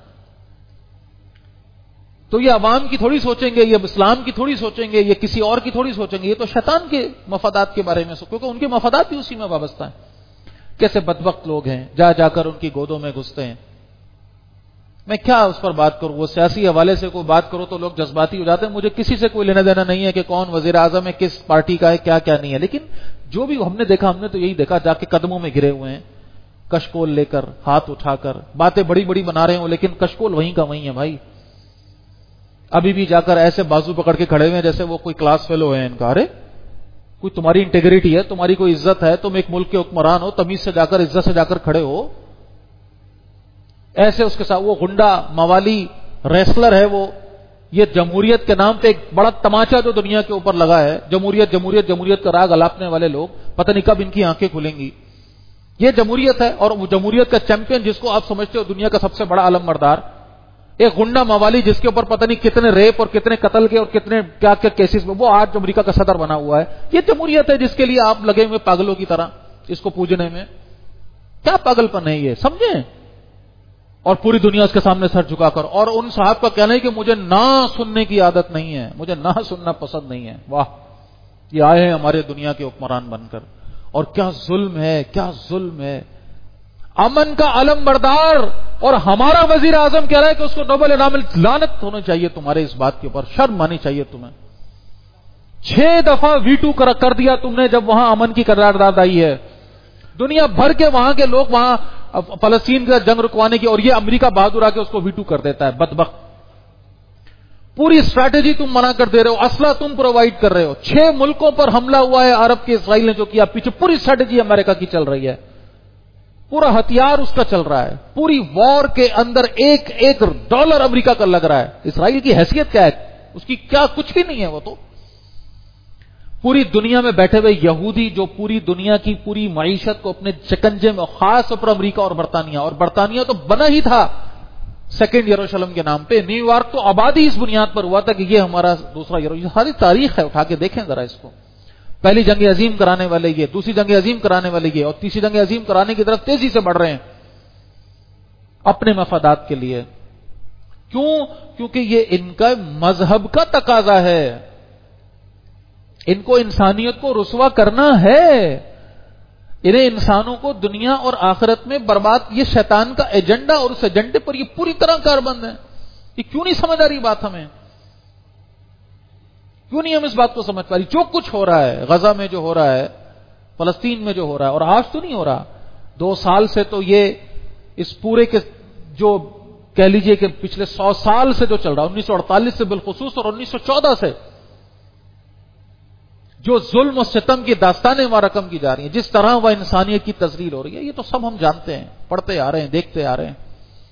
تو یہ عوام کی تھوڑی سوچیں گے، یہ اسلام کی تھوڑی سوچیں گے، یہ کسی اور کی تھوڑی سوچیں گے، یہ تو شیطان کے مفادات کے بارے میں سوچیں، کیونکہ ان کے مفادات بھی اسی میں وابستہ ہیں۔ کیسے بدبخت لوگ ہیں، جا جا کر ان کی گودوں میں گھستے ہیں۔ میں کیا اس پر بات کروں، وہ سیاسی حوالے سے کوئی بات کرو تو لوگ جذباتی ہو جاتے ہیں۔ مجھے کسی سے کوئی لینا دینا نہیں ہے کہ کون وزیر اعظم ہے، کس پارٹی کا ہے، کیا کیا نہیں ہے، لیکن جو بھی ہم نے دیکھا، ہم نے تو یہی دیکھا، جا کے قدموں میں گرے ہوئے ہیں، کشکول لے کر، ہاتھ اٹھا کر، باتیں بڑی بڑی بنا رہے ہوں، لیکن کشکول وہیں کا وہیں ہے بھائی۔ ابھی بھی جا کر ایسے بازو پکڑ کے کھڑے ہوئے ہیں جیسے وہ کوئی کلاس فیلو ہے ان کا۔ ارے کوئی تمہاری انٹیگریٹی ہے، تمہاری کوئی عزت ہے، تم ایک ملک کے حکمران ہو، تمیز سے جا کر، عزت سے جا کر کھڑے ہو۔ ایسے اس کے ساتھ وہ غنڈا موالی ریسلر ہے، وہ یہ جمہوریت کے نام پہ ایک بڑا تماچا جو دنیا کے اوپر لگا ہے، جمہوریت جمہوریت جمہوریت کا راگ الاپنے والے لوگ، پتہ نہیں کب ان کی آنکھیں کھلیں گی۔ یہ جمہوریت ہے، اور وہ جمہوریت کا چیمپئن جس کو آپ سمجھتے ہو دنیا کا سب سے بڑا علم بردار، ایک غنڈا موالی جس کے اوپر پتہ نہیں کتنے ریپ اور کتنے قتل کے اور کتنے کیا کیا کیسز میں، وہ آج امریکہ کا صدر بنا ہوا ہے۔ یہ جمہوریت ہے جس کے لیے آپ لگے ہوئے پاگلوں کی طرح اس کو پوجنے میں۔ کیا پاگل پن ہے یہ، سمجھیں؟ اور پوری دنیا اس کے سامنے سر جھکا کر، اور ان صاحب کا کہنا ہے کہ مجھے نہ سننے کی عادت نہیں ہے، مجھے نہ سننا پسند نہیں ہے۔ واہ، یہ آئے ہیں ہمارے دنیا کے حکمران بن کر، اور کیا ظلم ہے، کیا ظلم ہے۔ امن کا علم بردار، اور ہمارا وزیر اعظم کہہ رہا ہے کہ اس کو نوبل انعام، لعنت ہونا چاہیے تمہارے اس بات کے اوپر، شرم آنی چاہیے تمہیں، چھ دفعہ ویٹو کر دیا تم نے جب وہاں امن کی قرارداد آئی ہے. دنیا بھر کے وہاں کے لوگ وہاں فلسطین کا جنگ رکوانے کی، اور یہ امریکہ بہادر آ کے اس کو ویٹو کر دیتا ہے. بدبخت. پوری اسٹریٹجی تم منع کر دے رہے ہو، اسلحہ تم پرووائڈ کر رہے ہو. چھ ملکوں پر حملہ ہوا ہے عرب کے، اسرائیل نے جو کیا، پیچھے پوری اسٹریٹجی امریکہ کی چل رہی ہے، پورا ہتھیار اس کا چل رہا ہے. پوری وار کے اندر ایک ایک ڈالر امریکہ کا لگ رہا ہے. اسرائیل کی حیثیت کیا ہے؟ اس کی کیا کچھ بھی نہیں ہے. وہ تو پوری دنیا میں بیٹھے ہوئے یہودی جو پوری دنیا کی پوری معیشت کو اپنے شکنجے میں، خاص طور پر امریکہ اور برطانیہ، اور برطانیہ تو بنا ہی تھا سیکنڈ یروشلم کے نام پہ. نیو یارک تو آبادی اس بنیاد پر ہوا تھا کہ یہ ہمارا دوسرا یروشلم. ساری تاریخ ہے، اٹھا کے دیکھیں ذرا اس کو. پہلی جنگ عظیم کرانے والے یہ، دوسری جنگ عظیم کرانے والے یہ، اور تیسری جنگ عظیم کرانے کی طرف تیزی سے بڑھ رہے ہیں اپنے مفادات کے لیے. کیوں؟ کیونکہ یہ ان کا مذہب کا تقاضا ہے. ان کو انسانیت کو رسوا کرنا ہے. انہیں انسانوں کو دنیا اور آخرت میں برباد، یہ شیطان کا ایجنڈا، اور اس ایجنڈے پر یہ پوری طرح کاربند ہے. یہ کیوں نہیں سمجھ آ رہی بات ہمیں؟ کیوں نہیں ہم اس بات کو سمجھ پا رہی؟ جو کچھ ہو رہا ہے غزہ میں، جو ہو رہا ہے فلسطین میں، جو ہو رہا ہے، اور آج تو نہیں ہو رہا، دو سال سے تو یہ اس پورے کے جو کہہ لیجئے کہ پچھلے سو سال سے جو چل رہا ہے، انیس سو اڑتالیس سے بالخصوص، اور انیس سو چودہ سے جو ظلم و ستم کی داستانیں وہاں رقم کی جا رہی ہیں، جس طرح وہ انسانیت کی تذلیل ہو رہی ہے، یہ تو سب ہم جانتے ہیں، پڑھتے آ رہے ہیں، دیکھتے آ رہے ہیں.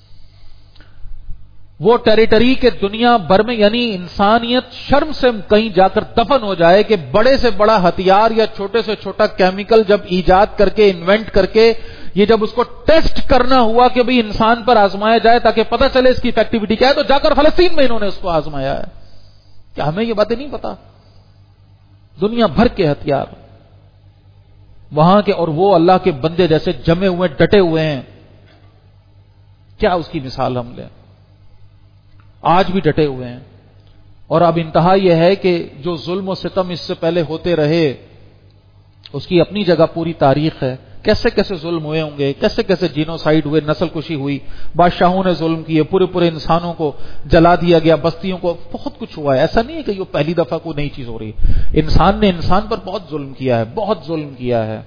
وہ ٹیریٹری کے دنیا بھر میں، یعنی انسانیت شرم سے کہیں جا کر دفن ہو جائے کہ بڑے سے بڑا ہتھیار یا چھوٹے سے چھوٹا کیمیکل جب ایجاد کر کے، انوینٹ کر کے، یہ جب اس کو ٹیسٹ کرنا ہوا کہ بھئی انسان پر آزمایا جائے تاکہ پتہ چلے اس کی افیکٹیوٹی کیا ہے، تو جا کر فلسطین میں انہوں نے اس کو آزمایا ہے. کیا ہمیں یہ باتیں نہیں پتا؟ دنیا بھر کے ہتھیار وہاں کے، اور وہ اللہ کے بندے جیسے جمے ہوئے، ڈٹے ہوئے ہیں. کیا اس کی مثال ہم لیں؟ آج بھی ڈٹے ہوئے ہیں. اور اب انتہا یہ ہے کہ جو ظلم و ستم اس سے پہلے ہوتے رہے، اس کی اپنی جگہ پوری تاریخ ہے. کیسے کیسے ظلم ہوئے ہوں گے، کیسے کیسے جینوسائیڈ ہوئے، نسل کشی ہوئی، بادشاہوں نے ظلم کیے، پورے پورے انسانوں کو جلا دیا گیا، بستیوں کو، بہت کچھ ہوا ہے. ایسا نہیں ہے کہ یہ پہلی دفعہ کوئی نئی چیز ہو رہی. انسان نے انسان پر بہت ظلم کیا ہے، بہت ظلم کیا ہے.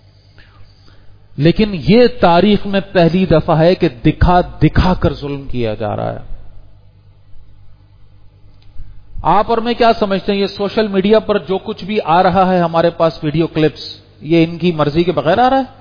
لیکن یہ تاریخ میں پہلی دفعہ ہے کہ دکھا دکھا کر ظلم کیا جا رہا ہے. آپ اور میں کیا سمجھتے ہیں؟ یہ سوشل میڈیا پر جو کچھ بھی آ رہا ہے ہمارے پاس ویڈیو کلپس، یہ ان کی مرضی کے بغیر آ رہا ہے؟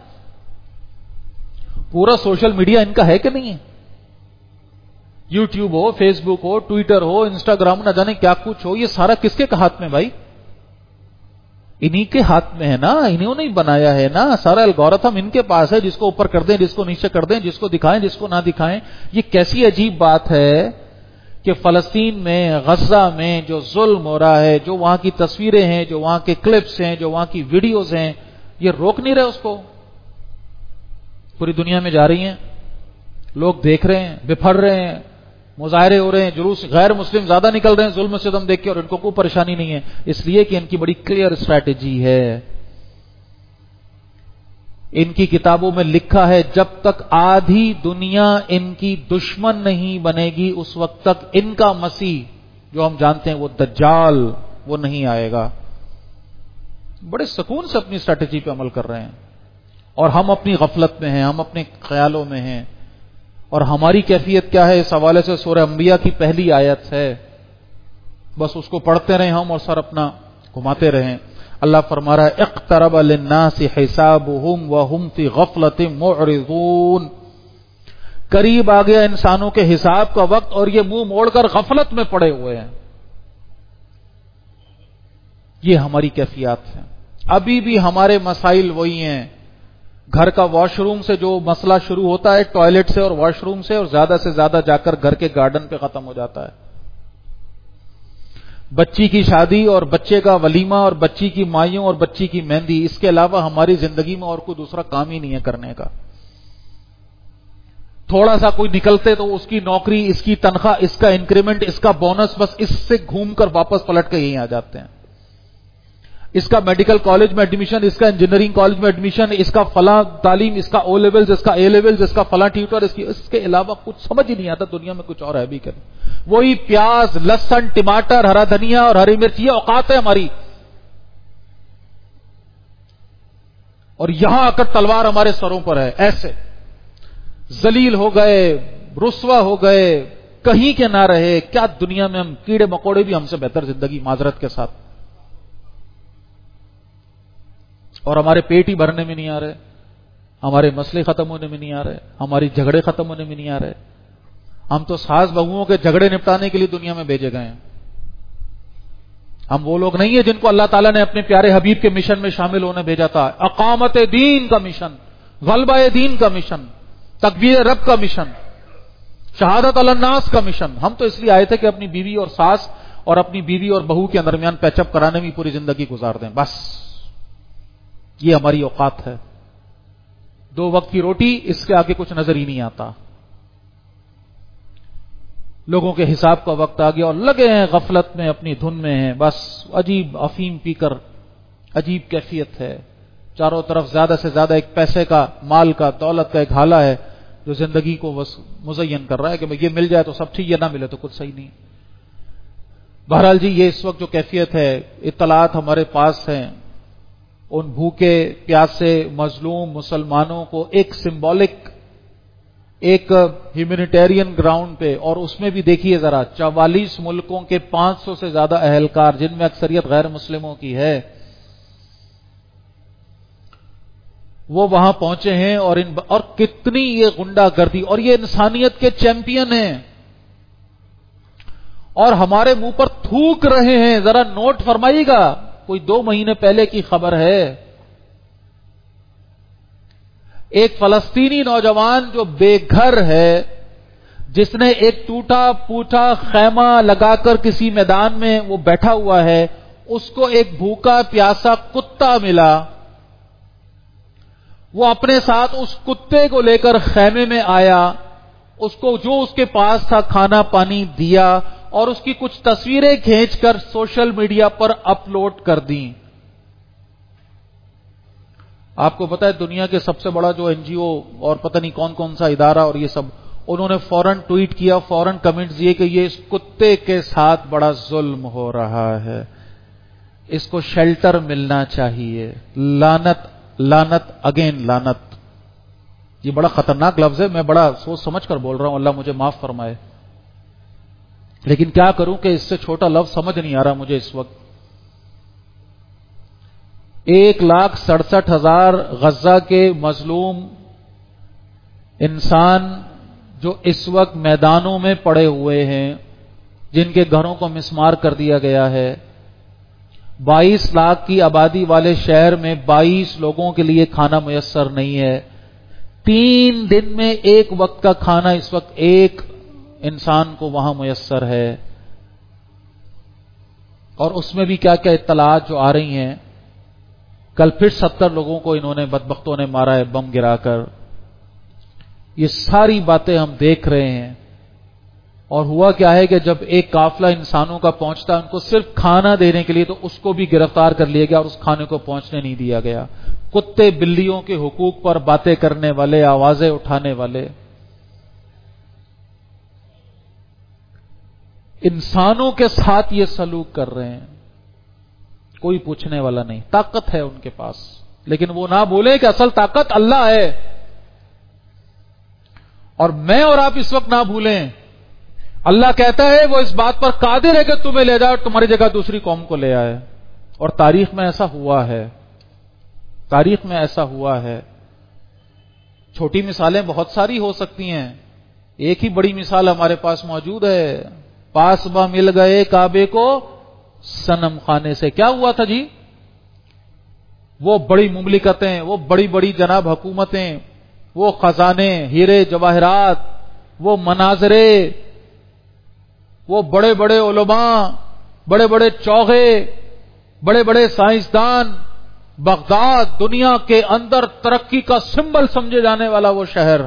پورا سوشل میڈیا ان کا ہے کہ نہیں ہے؟ یوٹیوب ہو، فیس بک ہو، ٹویٹر ہو، انسٹاگرام، نہ جانے کیا کچھ ہو، یہ سارا کس کے ہاتھ میں بھائی؟ انہی کے ہاتھ میں ہے نا. انہوں نے بنایا ہے نا. سارا الگورتھم ان کے پاس ہے، جس کو اوپر کر دیں، جس کو نیچے کر دیں، جس کو دکھائیں، جس کو نہ دکھائیں. یہ کیسی عجیب بات ہے کہ فلسطین میں، غزہ میں جو ظلم ہو رہا ہے، جو وہاں کی تصویریں ہیں، جو وہاں کے کلپس ہیں، جو وہاں کی ویڈیوز ہیں، یہ روک نہیں رہے اس کو. پوری دنیا میں جا رہی ہیں، لوگ دیکھ رہے ہیں، بپھر رہے ہیں، مظاہرے ہو رہے ہیں، جلوس، غیر مسلم زیادہ نکل رہے ہیں ظلم و ستم دیکھ کے، اور ان کو کوئی پریشانی نہیں ہے. اس لیے کہ ان کی بڑی کلیئر اسٹریٹجی ہے. ان کی کتابوں میں لکھا ہے جب تک آدھی دنیا ان کی دشمن نہیں بنے گی، اس وقت تک ان کا مسیح جو ہم جانتے ہیں وہ دجال، وہ نہیں آئے گا. بڑے سکون سے اپنی اسٹریٹجی پہ عمل کر رہے ہیں، اور ہم اپنی غفلت میں ہیں، ہم اپنے خیالوں میں ہیں. اور ہماری کیفیت کیا ہے؟ اس حوالے سے سورہ انبیاء کی پہلی آیت ہے، بس اس کو پڑھتے رہیں ہم اور سر اپنا گھماتے رہیں. اللہ فرما رہا ہے اقترب للناس حسابهم وهم فی غفلۃ معرضون. قریب آ گیا انسانوں کے حساب کا وقت، اور یہ منہ موڑ کر غفلت میں پڑے ہوئے ہیں. یہ ہماری کیفیات ہیں. ابھی بھی ہمارے مسائل وہی ہیں. گھر کا واش روم سے جو مسئلہ شروع ہوتا ہے، ٹوائلٹ سے اور واش روم سے، اور زیادہ سے زیادہ جا کر گھر کے گارڈن پہ ختم ہو جاتا ہے. بچی کی شادی اور بچے کا ولیمہ اور بچی کی مائیوں اور بچی کی مہندی، اس کے علاوہ ہماری زندگی میں اور کوئی دوسرا کام ہی نہیں ہے کرنے کا. تھوڑا سا کوئی نکلتے تو اس کی نوکری، اس کی تنخواہ، اس کا انکریمنٹ، اس کا بونس، بس اس سے گھوم کر واپس پلٹ کے یہیں آ جاتے ہیں. اس کا میڈیکل کالج میں ایڈمیشن، اس کا انجینئرنگ کالج میں ایڈمیشن، اس کا فلاں تعلیم، اس کا او لیولز، اس کا اے لیولز، اس کا فلاں ٹیوٹر، اس کی اس کے علاوہ کچھ سمجھ ہی نہیں آتا دنیا میں کچھ اور ہے بھی کریں. وہی پیاز، لہسن، ٹماٹر، ہرا دھنیا اور ہری مرچ، یہ اوقات ہے ہماری. اور یہاں آ کر تلوار ہمارے سروں پر ہے، ایسے ذلیل ہو گئے، رسوا ہو گئے، کہیں کے نہ رہے. کیا دنیا میں ہم کیڑے مکوڑے بھی ہم سے بہتر زندگی معذرت کے ساتھ، اور ہمارے پیٹ ہی بھرنے میں نہیں آ رہے، ہمارے مسئلے ختم ہونے میں نہیں آ رہے، ہماری جھگڑے ختم ہونے میں نہیں آ رہے. ہم تو ساس بہوؤں کے جھگڑے نپٹانے کے لیے دنیا میں بھیجے گئے ہیں. ہم وہ لوگ نہیں ہیں جن کو اللہ تعالیٰ نے اپنے پیارے حبیب کے مشن میں شامل ہونے بھیجا تھا. اقامت دین کا مشن، غلبہ دین کا مشن، تکبیر رب کا مشن، شہادت علی الناس کا مشن. ہم تو اس لیے آئے تھے کہ اپنی بیوی اور ساس اور اپنی بیوی اور بہو کے درمیان پیچ اپ کرانے میں پوری زندگی گزار دیں، بس یہ ہماری اوقات ہے. دو وقت کی روٹی، اس کے آگے کچھ نظر ہی نہیں آتا. لوگوں کے حساب کا وقت آ گیا اور لگے ہیں غفلت میں، اپنی دھن میں ہیں، بس عجیب افیم پی کر عجیب کیفیت ہے. چاروں طرف زیادہ سے زیادہ ایک پیسے کا، مال کا، دولت کا ایک حالہ ہے جو زندگی کو بس مزین کر رہا ہے کہ یہ مل جائے تو سب ٹھیک، یہ نہ ملے تو کچھ صحیح نہیں. بہرحال جی، یہ اس وقت جو کیفیت ہے، اطلاعات ہمارے پاس ہیں. ان بھوکے پیاسے مظلوم مسلمانوں کو ایک سمبولک، ایک ہیومینیٹیرین گراؤنڈ پہ، اور اس میں بھی دیکھیے ذرا چوالیس ملکوں کے پانچ سو سے زیادہ اہلکار جن میں اکثریت غیر مسلموں کی ہے، وہ وہاں پہنچے ہیں. اور ان اور کتنی یہ غنڈہ گردی، اور یہ انسانیت کے چیمپئن ہیں اور ہمارے منہ پر تھوک رہے ہیں. ذرا نوٹ فرمائیے گا، کوئی دو مہینے پہلے کی خبر ہے، ایک فلسطینی نوجوان جو بے گھر ہے، جس نے ایک ٹوٹا پوٹا خیمہ لگا کر کسی میدان میں وہ بیٹھا ہوا ہے، اس کو ایک بھوکا پیاسا کتا ملا. وہ اپنے ساتھ اس کتے کو لے کر خیمے میں آیا، اس کو جو اس کے پاس تھا کھانا پانی دیا، اور اس کی کچھ تصویریں کھینچ کر سوشل میڈیا پر اپلوڈ کر دیں. آپ کو پتا ہے دنیا کے سب سے بڑا جو این جی او اور پتہ نہیں کون کون سا ادارہ اور یہ سب، انہوں نے فوراً ٹویٹ کیا، فوراً کمنٹس دیے کہ یہ اس کتے کے ساتھ بڑا ظلم ہو رہا ہے، اس کو شیلٹر ملنا چاہیے. لعنت لعنت اگین لعنت. یہ بڑا خطرناک لفظ ہے، میں بڑا سوچ سمجھ کر بول رہا ہوں، اللہ مجھے معاف فرمائے. لیکن کیا کروں کہ اس سے چھوٹا لفظ سمجھ نہیں آ رہا مجھے اس وقت. ایک لاکھ سڑسٹھ ہزار غزہ کے مظلوم انسان جو اس وقت میدانوں میں پڑے ہوئے ہیں، جن کے گھروں کو مسمار کر دیا گیا ہے. بائیس لاکھ کی آبادی والے شہر میں بائیس لوگوں کے لیے کھانا میسر نہیں ہے. تین دن میں ایک وقت کا کھانا اس وقت ایک انسان کو وہاں میسر ہے. اور اس میں بھی کیا کیا اطلاعات جو آ رہی ہیں. کل پھر ستر لوگوں کو انہوں نے بدبختوں نے مارا ہے بم گرا کر. یہ ساری باتیں ہم دیکھ رہے ہیں. اور ہوا کیا ہے کہ جب ایک قافلہ انسانوں کا پہنچتا ان کو صرف کھانا دینے کے لیے، تو اس کو بھی گرفتار کر لیا گیا اور اس کھانے کو پہنچنے نہیں دیا گیا. کتے بلیوں کے حقوق پر باتیں کرنے والے، آوازیں اٹھانے والے، انسانوں کے ساتھ یہ سلوک کر رہے ہیں. کوئی پوچھنے والا نہیں. طاقت ہے ان کے پاس، لیکن وہ نہ بولے کہ اصل طاقت اللہ ہے. اور میں اور آپ اس وقت نہ بھولیں، اللہ کہتا ہے وہ اس بات پر قادر ہے کہ تمہیں لے جائے اور تمہاری جگہ دوسری قوم کو لے آئے. اور تاریخ میں ایسا ہوا ہے، تاریخ میں ایسا ہوا ہے. چھوٹی مثالیں بہت ساری ہو سکتی ہیں. ایک ہی بڑی مثال ہمارے پاس موجود ہے. پاسباں مل گئے کعبے کو صنم خانے سے. کیا ہوا تھا جی؟ وہ بڑی مملکتیں، وہ بڑی بڑی جناب حکومتیں، وہ خزانے، ہیرے جواہرات، وہ مناظرے، وہ بڑے بڑے علماء، بڑے بڑے چوغے، بڑے بڑے سائنسدان، بغداد دنیا کے اندر ترقی کا سمبل سمجھے جانے والا وہ شہر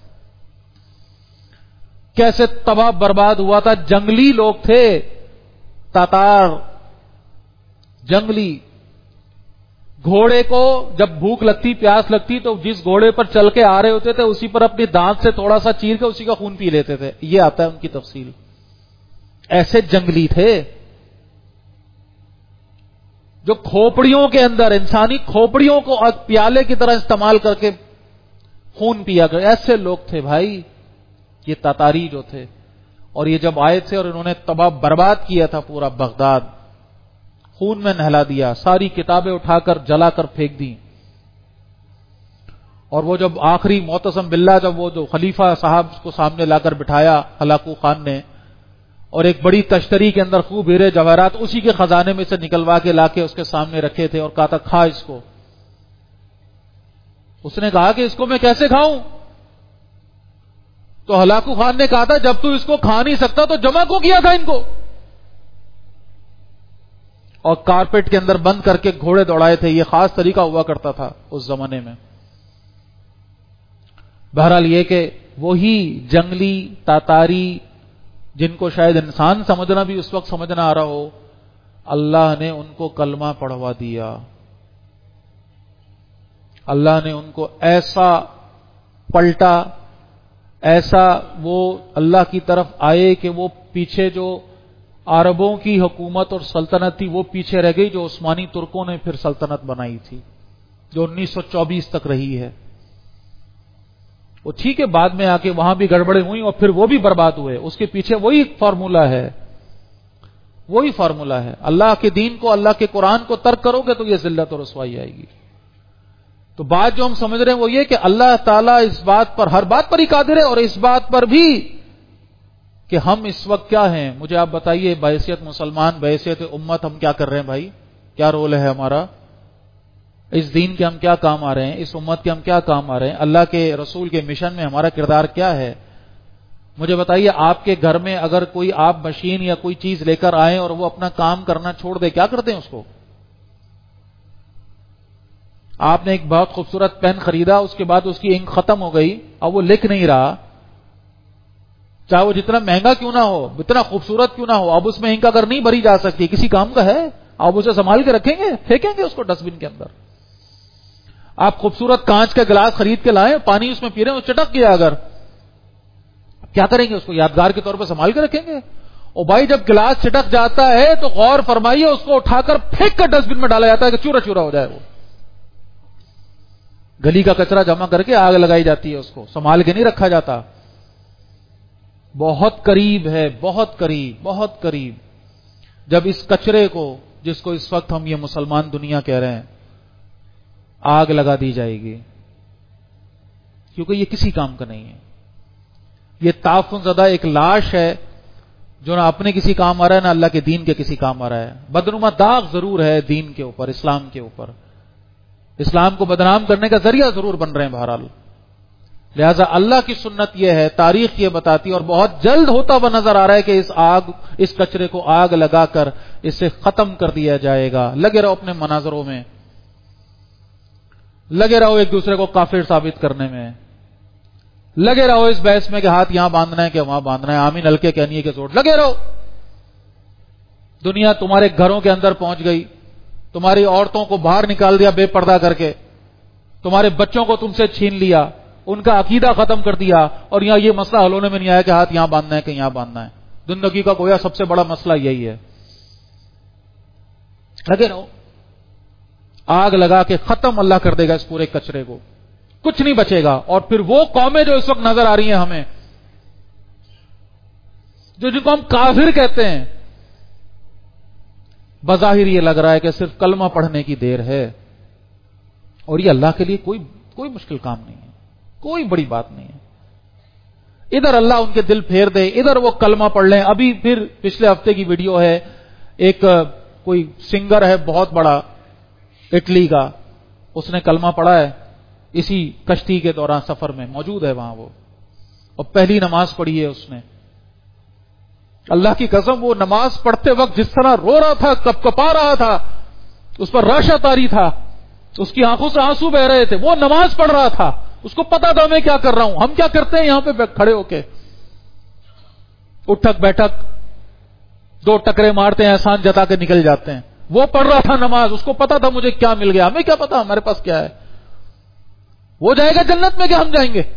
کیسے تباہ برباد ہوا تھا. جنگلی لوگ تھے، تاتار، جنگلی. گھوڑے کو جب بھوک لگتی، پیاس لگتی، تو جس گھوڑے پر چل کے آ رہے ہوتے تھے اسی پر اپنی دانت سے تھوڑا سا چیر کے اسی کا خون پی لیتے تھے. یہ آتا ہے ان کی تفصیل. ایسے جنگلی تھے. جو کھوپڑیوں کے اندر انسانی کھوپڑیوں کو پیالے کی طرح استعمال کر کے خون پیا کر، ایسے لوگ تھے بھائی یہ تاتاری جو تھے. اور یہ جب آئے تھے اور انہوں نے تباہ برباد کیا تھا پورا بغداد، خون میں نہلا دیا، ساری کتابیں اٹھا کر جلا کر پھینک دی. اور وہ جب آخری معتصم باللہ، جب وہ جو خلیفہ صاحب کو سامنے لا کر بٹھایا ہلاکو خان نے، اور ایک بڑی تشتری کے اندر خوب ہیرے جواہرات اسی کے خزانے میں سے نکلوا کے لا کے اس کے سامنے رکھے تھے اور کہا تھا کھا اس کو. اس نے کہا کہ اس کو میں کیسے کھاؤں؟ تو ہلاکو خان نے کہا تھا جب تو اس کو کھا نہیں سکتا تو جمع کو کیا تھا ان کو؟ اور کارپیٹ کے اندر بند کر کے گھوڑے دوڑائے تھے. یہ خاص طریقہ ہوا کرتا تھا اس زمانے میں. بہرحال یہ کہ وہی جنگلی تاتاری جن کو شاید انسان سمجھنا بھی اس وقت سمجھنا آ رہا ہو، اللہ نے ان کو کلمہ پڑھوا دیا. اللہ نے ان کو ایسا پلٹا، ایسا وہ اللہ کی طرف آئے کہ وہ پیچھے جو عربوں کی حکومت اور سلطنت تھی وہ پیچھے رہ گئی، جو عثمانی ترکوں نے پھر سلطنت بنائی تھی جو انیس سو چوبیس تک رہی ہے. وہ ٹھیک ہے بعد میں آ کے وہاں بھی گڑبڑیں ہوئی اور پھر وہ بھی برباد ہوئے. اس کے پیچھے وہی فارمولا ہے، وہی فارمولا ہے. اللہ کے دین کو، اللہ کے قرآن کو ترک کرو گے تو یہ ذلت اور رسوائی آئے گی. تو بات جو ہم سمجھ رہے ہیں وہ یہ کہ اللہ تعالیٰ اس بات پر، ہر بات پر ہی قادر ہے، اور اس بات پر بھی کہ ہم اس وقت کیا ہیں. مجھے آپ بتائیے بحیثیت مسلمان، بحیثیت امت ہم کیا کر رہے ہیں بھائی؟ کیا رول ہے ہمارا؟ اس دین کے ہم کیا کام آ رہے ہیں؟ اس امت کے ہم کیا کام آ رہے ہیں؟ اللہ کے رسول کے مشن میں ہمارا کردار کیا ہے؟ مجھے بتائیے آپ کے گھر میں اگر کوئی آپ مشین یا کوئی چیز لے کر آئیں اور وہ اپنا کام کرنا چھوڑ دے، کیا کرتے ہیں اس کو؟ آپ نے ایک بہت خوبصورت پین خریدا، اس کے بعد اس کی انک ختم ہو گئی، اب وہ لکھ نہیں رہا، چاہے وہ جتنا مہنگا کیوں نہ ہو، اتنا خوبصورت کیوں نہ ہو، اب اس میں انک اگر نہیں بھری جا سکتی، کسی کام کا ہے، آپ اسے سنبھال کے رکھیں گے؟ پھینکیں گے اس کو ڈسٹ بن کے اندر. آپ خوبصورت کانچ کا گلاس خرید کے لائیں، پانی اس میں پی رہے ہیں، وہ چٹک گیا اگر، کیا کریں گے؟ اس کو یادگار کے طور پہ سنبھال کے رکھیں گے. اور بھائی جب گلاس چٹک جاتا ہے تو غور فرمائیے، اس کو اٹھا کر پھینک کر ڈسٹ بن میں ڈالا جاتا ہے کہ چورا چورا ہو جائے. وہ گلی کا کچرا جمع کر کے آگ لگائی جاتی ہے، اس کو سنبھال کے نہیں رکھا جاتا. بہت قریب ہے، بہت قریب، بہت قریب جب اس کچرے کو، جس کو اس وقت ہم یہ مسلمان دنیا کہہ رہے ہیں، آگ لگا دی جائے گی، کیونکہ یہ کسی کام کا نہیں ہے. یہ تعفن زدہ ایک لاش ہے جو نہ اپنے کسی کام آ رہا ہے، نہ اللہ کے دین کے کسی کام آ رہا ہے. بدنما داغ ضرور ہے دین کے اوپر، اسلام کے اوپر، اسلام کو بدنام کرنے کا ذریعہ ضرور بن رہے ہیں بہرحال. لہذا اللہ کی سنت یہ ہے، تاریخ یہ بتاتی ہے، اور بہت جلد ہوتا ہوا نظر آ رہا ہے کہ اس آگ، اس کچرے کو آگ لگا کر اسے ختم کر دیا جائے گا. لگے رہو اپنے مناظروں میں، لگے رہو ایک دوسرے کو کافر ثابت کرنے میں، لگے رہو اس بحث میں کہ ہاتھ یہاں باندھنا ہے کہ وہاں باندھنا ہے، آمین ہلکے کہنی ہے کہ زور، لگے رہو. دنیا تمہارے گھروں کے اندر پہنچ گئی، تمہاری عورتوں کو باہر نکال دیا بے پردہ کر کے، تمہارے بچوں کو تم سے چھین لیا، ان کا عقیدہ ختم کر دیا، اور یہاں یہ مسئلہ حل ہونے میں نہیں آیا کہ ہاتھ یہاں باندھنا ہے کہ یہاں باندھنا ہے. زندگی کا گویا سب سے بڑا مسئلہ یہی ہے. لگے رہو، آگ لگا کے ختم اللہ کر دے گا اس پورے کچرے کو، کچھ نہیں بچے گا. اور پھر وہ قومیں جو اس وقت نظر آ رہی ہیں ہمیں، جو جن کو ہم کافر کہتے ہیں، بظاہر یہ لگ رہا ہے کہ صرف کلمہ پڑھنے کی دیر ہے، اور یہ اللہ کے لیے کوئی کوئی مشکل کام نہیں ہے، کوئی بڑی بات نہیں ہے. ادھر اللہ ان کے دل پھیر دے، ادھر وہ کلمہ پڑھ لیں. ابھی پھر پچھلے ہفتے کی ویڈیو ہے، ایک کوئی سنگر ہے بہت بڑا اٹلی کا، اس نے کلمہ پڑھا ہے اسی کشتی کے دوران، سفر میں موجود ہے وہاں وہ، اور پہلی نماز پڑھی ہے اس نے. اللہ کی قسم وہ نماز پڑھتے وقت جس طرح رو رہا تھا، کپ کپا رہا تھا، اس پر رشا طاری تھا، اس کی آنکھوں سے آنسو بہ رہے تھے. وہ نماز پڑھ رہا تھا، اس کو پتا تھا میں کیا کر رہا ہوں. ہم کیا کرتے ہیں یہاں پہ کھڑے ہو کے، اٹھک بیٹھک، دو ٹکرے مارتے ہیں، احسان جتا کے نکل جاتے ہیں. وہ پڑھ رہا تھا نماز، اس کو پتا تھا مجھے کیا مل گیا، ہمیں کیا پتا ہمارے پاس کیا ہے. وہ جائے گا جنت میں کہ ہم جائیں گے؟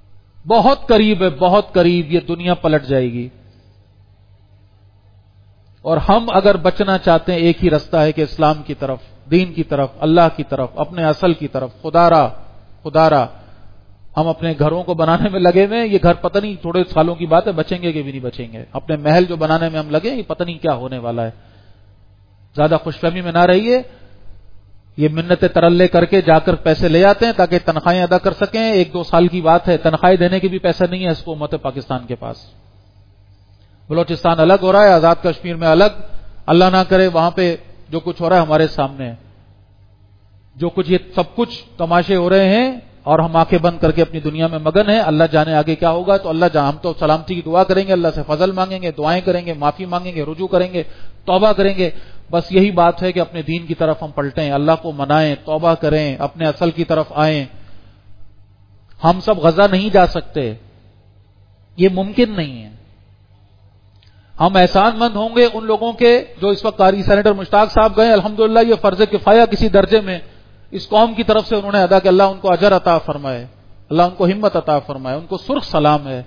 بہت قریب ہے، بہت قریب یہ دنیا پلٹ جائے گی. اور ہم اگر بچنا چاہتے ہیں ایک ہی راستہ ہے کہ اسلام کی طرف، دین کی طرف، اللہ کی طرف، اپنے اصل کی طرف. خدا را خدا را ہم اپنے گھروں کو بنانے میں لگے ہوئے، یہ گھر پتہ نہیں تھوڑے سالوں کی بات ہے بچیں گے کہ بھی نہیں بچیں گے. اپنے محل جو بنانے میں ہم لگے، یہ پتہ نہیں کیا ہونے والا ہے. زیادہ خوش فہمی میں نہ رہیے. یہ منتیں ترلے کر کے جا کر پیسے لے آتے ہیں تاکہ تنخواہیں ادا کر سکیں. ایک دو سال کی بات ہے، تنخواہیں دینے کے بھی پیسے نہیں ہے اس حکومت پاکستان کے پاس. بلوچستان الگ ہو رہا ہے، آزاد کشمیر میں الگ. اللہ نہ کرے وہاں پہ جو کچھ ہو رہا ہے ہمارے سامنے ہے. جو کچھ یہ سب کچھ تماشے ہو رہے ہیں اور ہم آنکھیں بند کر کے اپنی دنیا میں مگن ہیں. اللہ جانے آگے کیا ہوگا. تو اللہ جان، ہم تو سلامتی کی دعا کریں گے، اللہ سے فضل مانگیں گے، دعائیں کریں گے، معافی مانگیں گے، رجوع کریں گے، توبہ کریں گے. بس یہی بات ہے کہ اپنے دین کی طرف ہم پلٹیں، اللہ کو منائیں، توبہ کریں، اپنے اصل کی طرف آئیں. ہم سب غزہ نہیں جا سکتے، یہ ممکن نہیں ہے. ہم احسان مند ہوں گے ان لوگوں کے جو اس وقت قاری سینیٹر مشتاق صاحب گئے. الحمدللہ یہ فرض کفایہ کسی درجے میں اس قوم کی طرف سے انہوں نے ادا کیا. اللہ ان کو اجر عطا فرمائے، اللہ ان کو ہمت عطا فرمائے، ان کو سرخ سلام ہے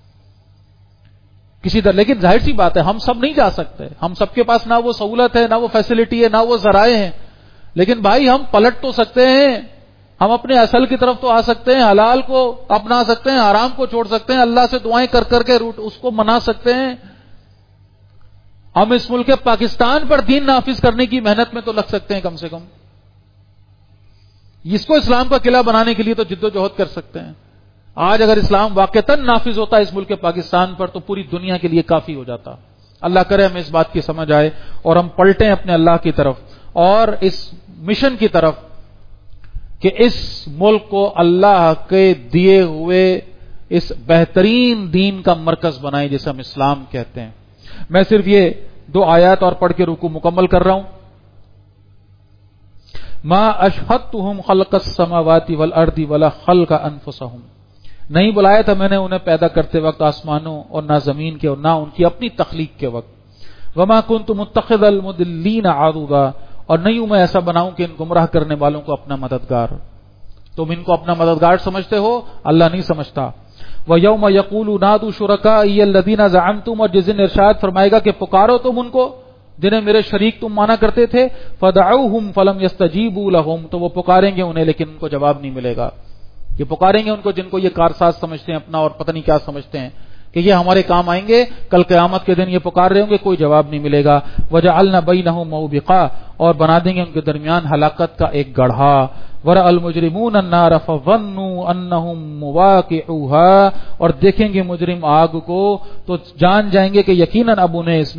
کسی در. لیکن ظاہر سی بات ہے ہم سب نہیں جا سکتے. ہم سب کے پاس نہ وہ سہولت ہے، نہ وہ فیسلٹی ہے، نہ وہ ذرائع ہیں. لیکن بھائی ہم پلٹ تو سکتے ہیں. ہم اپنے اصل کی طرف تو آ سکتے ہیں، حلال کو اپنا سکتے ہیں، حرام کو چھوڑ سکتے ہیں، اللہ سے دعائیں کر کر کے روٹ اس کو منا سکتے ہیں. ہم اس ملک پاکستان پر دین نافذ کرنے کی محنت میں تو لگ سکتے ہیں. کم سے کم اس کو اسلام کا قلعہ بنانے کے لیے تو جد و جہد کر سکتے ہیں. آج اگر اسلام واقعتاً نافذ ہوتا ہے اس ملک پاکستان پر تو پوری دنیا کے لیے کافی ہو جاتا. اللہ کرے ہمیں اس بات کی سمجھ آئے اور ہم پلٹیں اپنے اللہ کی طرف اور اس مشن کی طرف کہ اس ملک کو اللہ کے دیے ہوئے اس بہترین دین کا مرکز بنائیں جسے ہم اسلام کہتے ہیں. میں صرف یہ دو آیات اور پڑھ کے رکوع مکمل کر رہا ہوں. ما اشہدتہم خلق السماوات والارض ولا خلق انفسہم، نہیں بلایا تھا میں نے انہیں پیدا کرتے وقت آسمانوں اور نہ زمین کے اور نہ ان کی اپنی تخلیق کے وقت. وما کنت متخذ المضلین عضدا، اور نہیں ہوں میں ایسا بناؤں کہ ان گمراہ کرنے والوں کو اپنا مددگار. تم ان کو اپنا مددگار سمجھتے ہو، اللہ نہیں سمجھتا. وَيَوْمَ يَقُولُ نَادُوا شُرَكَائِيَ الَّذِينَ زَعَمْتُمْ، اور جس دن ارشاد فرمائے گا کہ پکارو تم ان کو جنہیں میرے شریک تم مانا کرتے تھے. فَدَعُوهُمْ فَلَمْ يَسْتَجِيبُوا لَهُمْ، تو وہ پکاریں گے انہیں لیکن ان کو جواب نہیں ملے گا. یہ پکاریں گے ان کو جن کو یہ کارساز سمجھتے ہیں اپنا اور پتہ نہیں کیا سمجھتے ہیں کہ یہ ہمارے کام آئیں گے. کل قیامت کے دن یہ پکار رہے ہوں گے، کوئی جواب نہیں ملے گا. وَجَعَلْنَا بَيْنَهُمْ مَوْبِقًا، اور بنا دیں گے ان کے درمیان ہلاکت کا ایک گڑھا. وَرَأَى الْمُجْرِمُونَ النَّارَ فَظَنُّوا أَنَّهُمْ مُوَاقِعُوهَا، اور دیکھیں گے مجرم آگ کو تو جان جائیں گے کہ یقیناً اب انہیں اس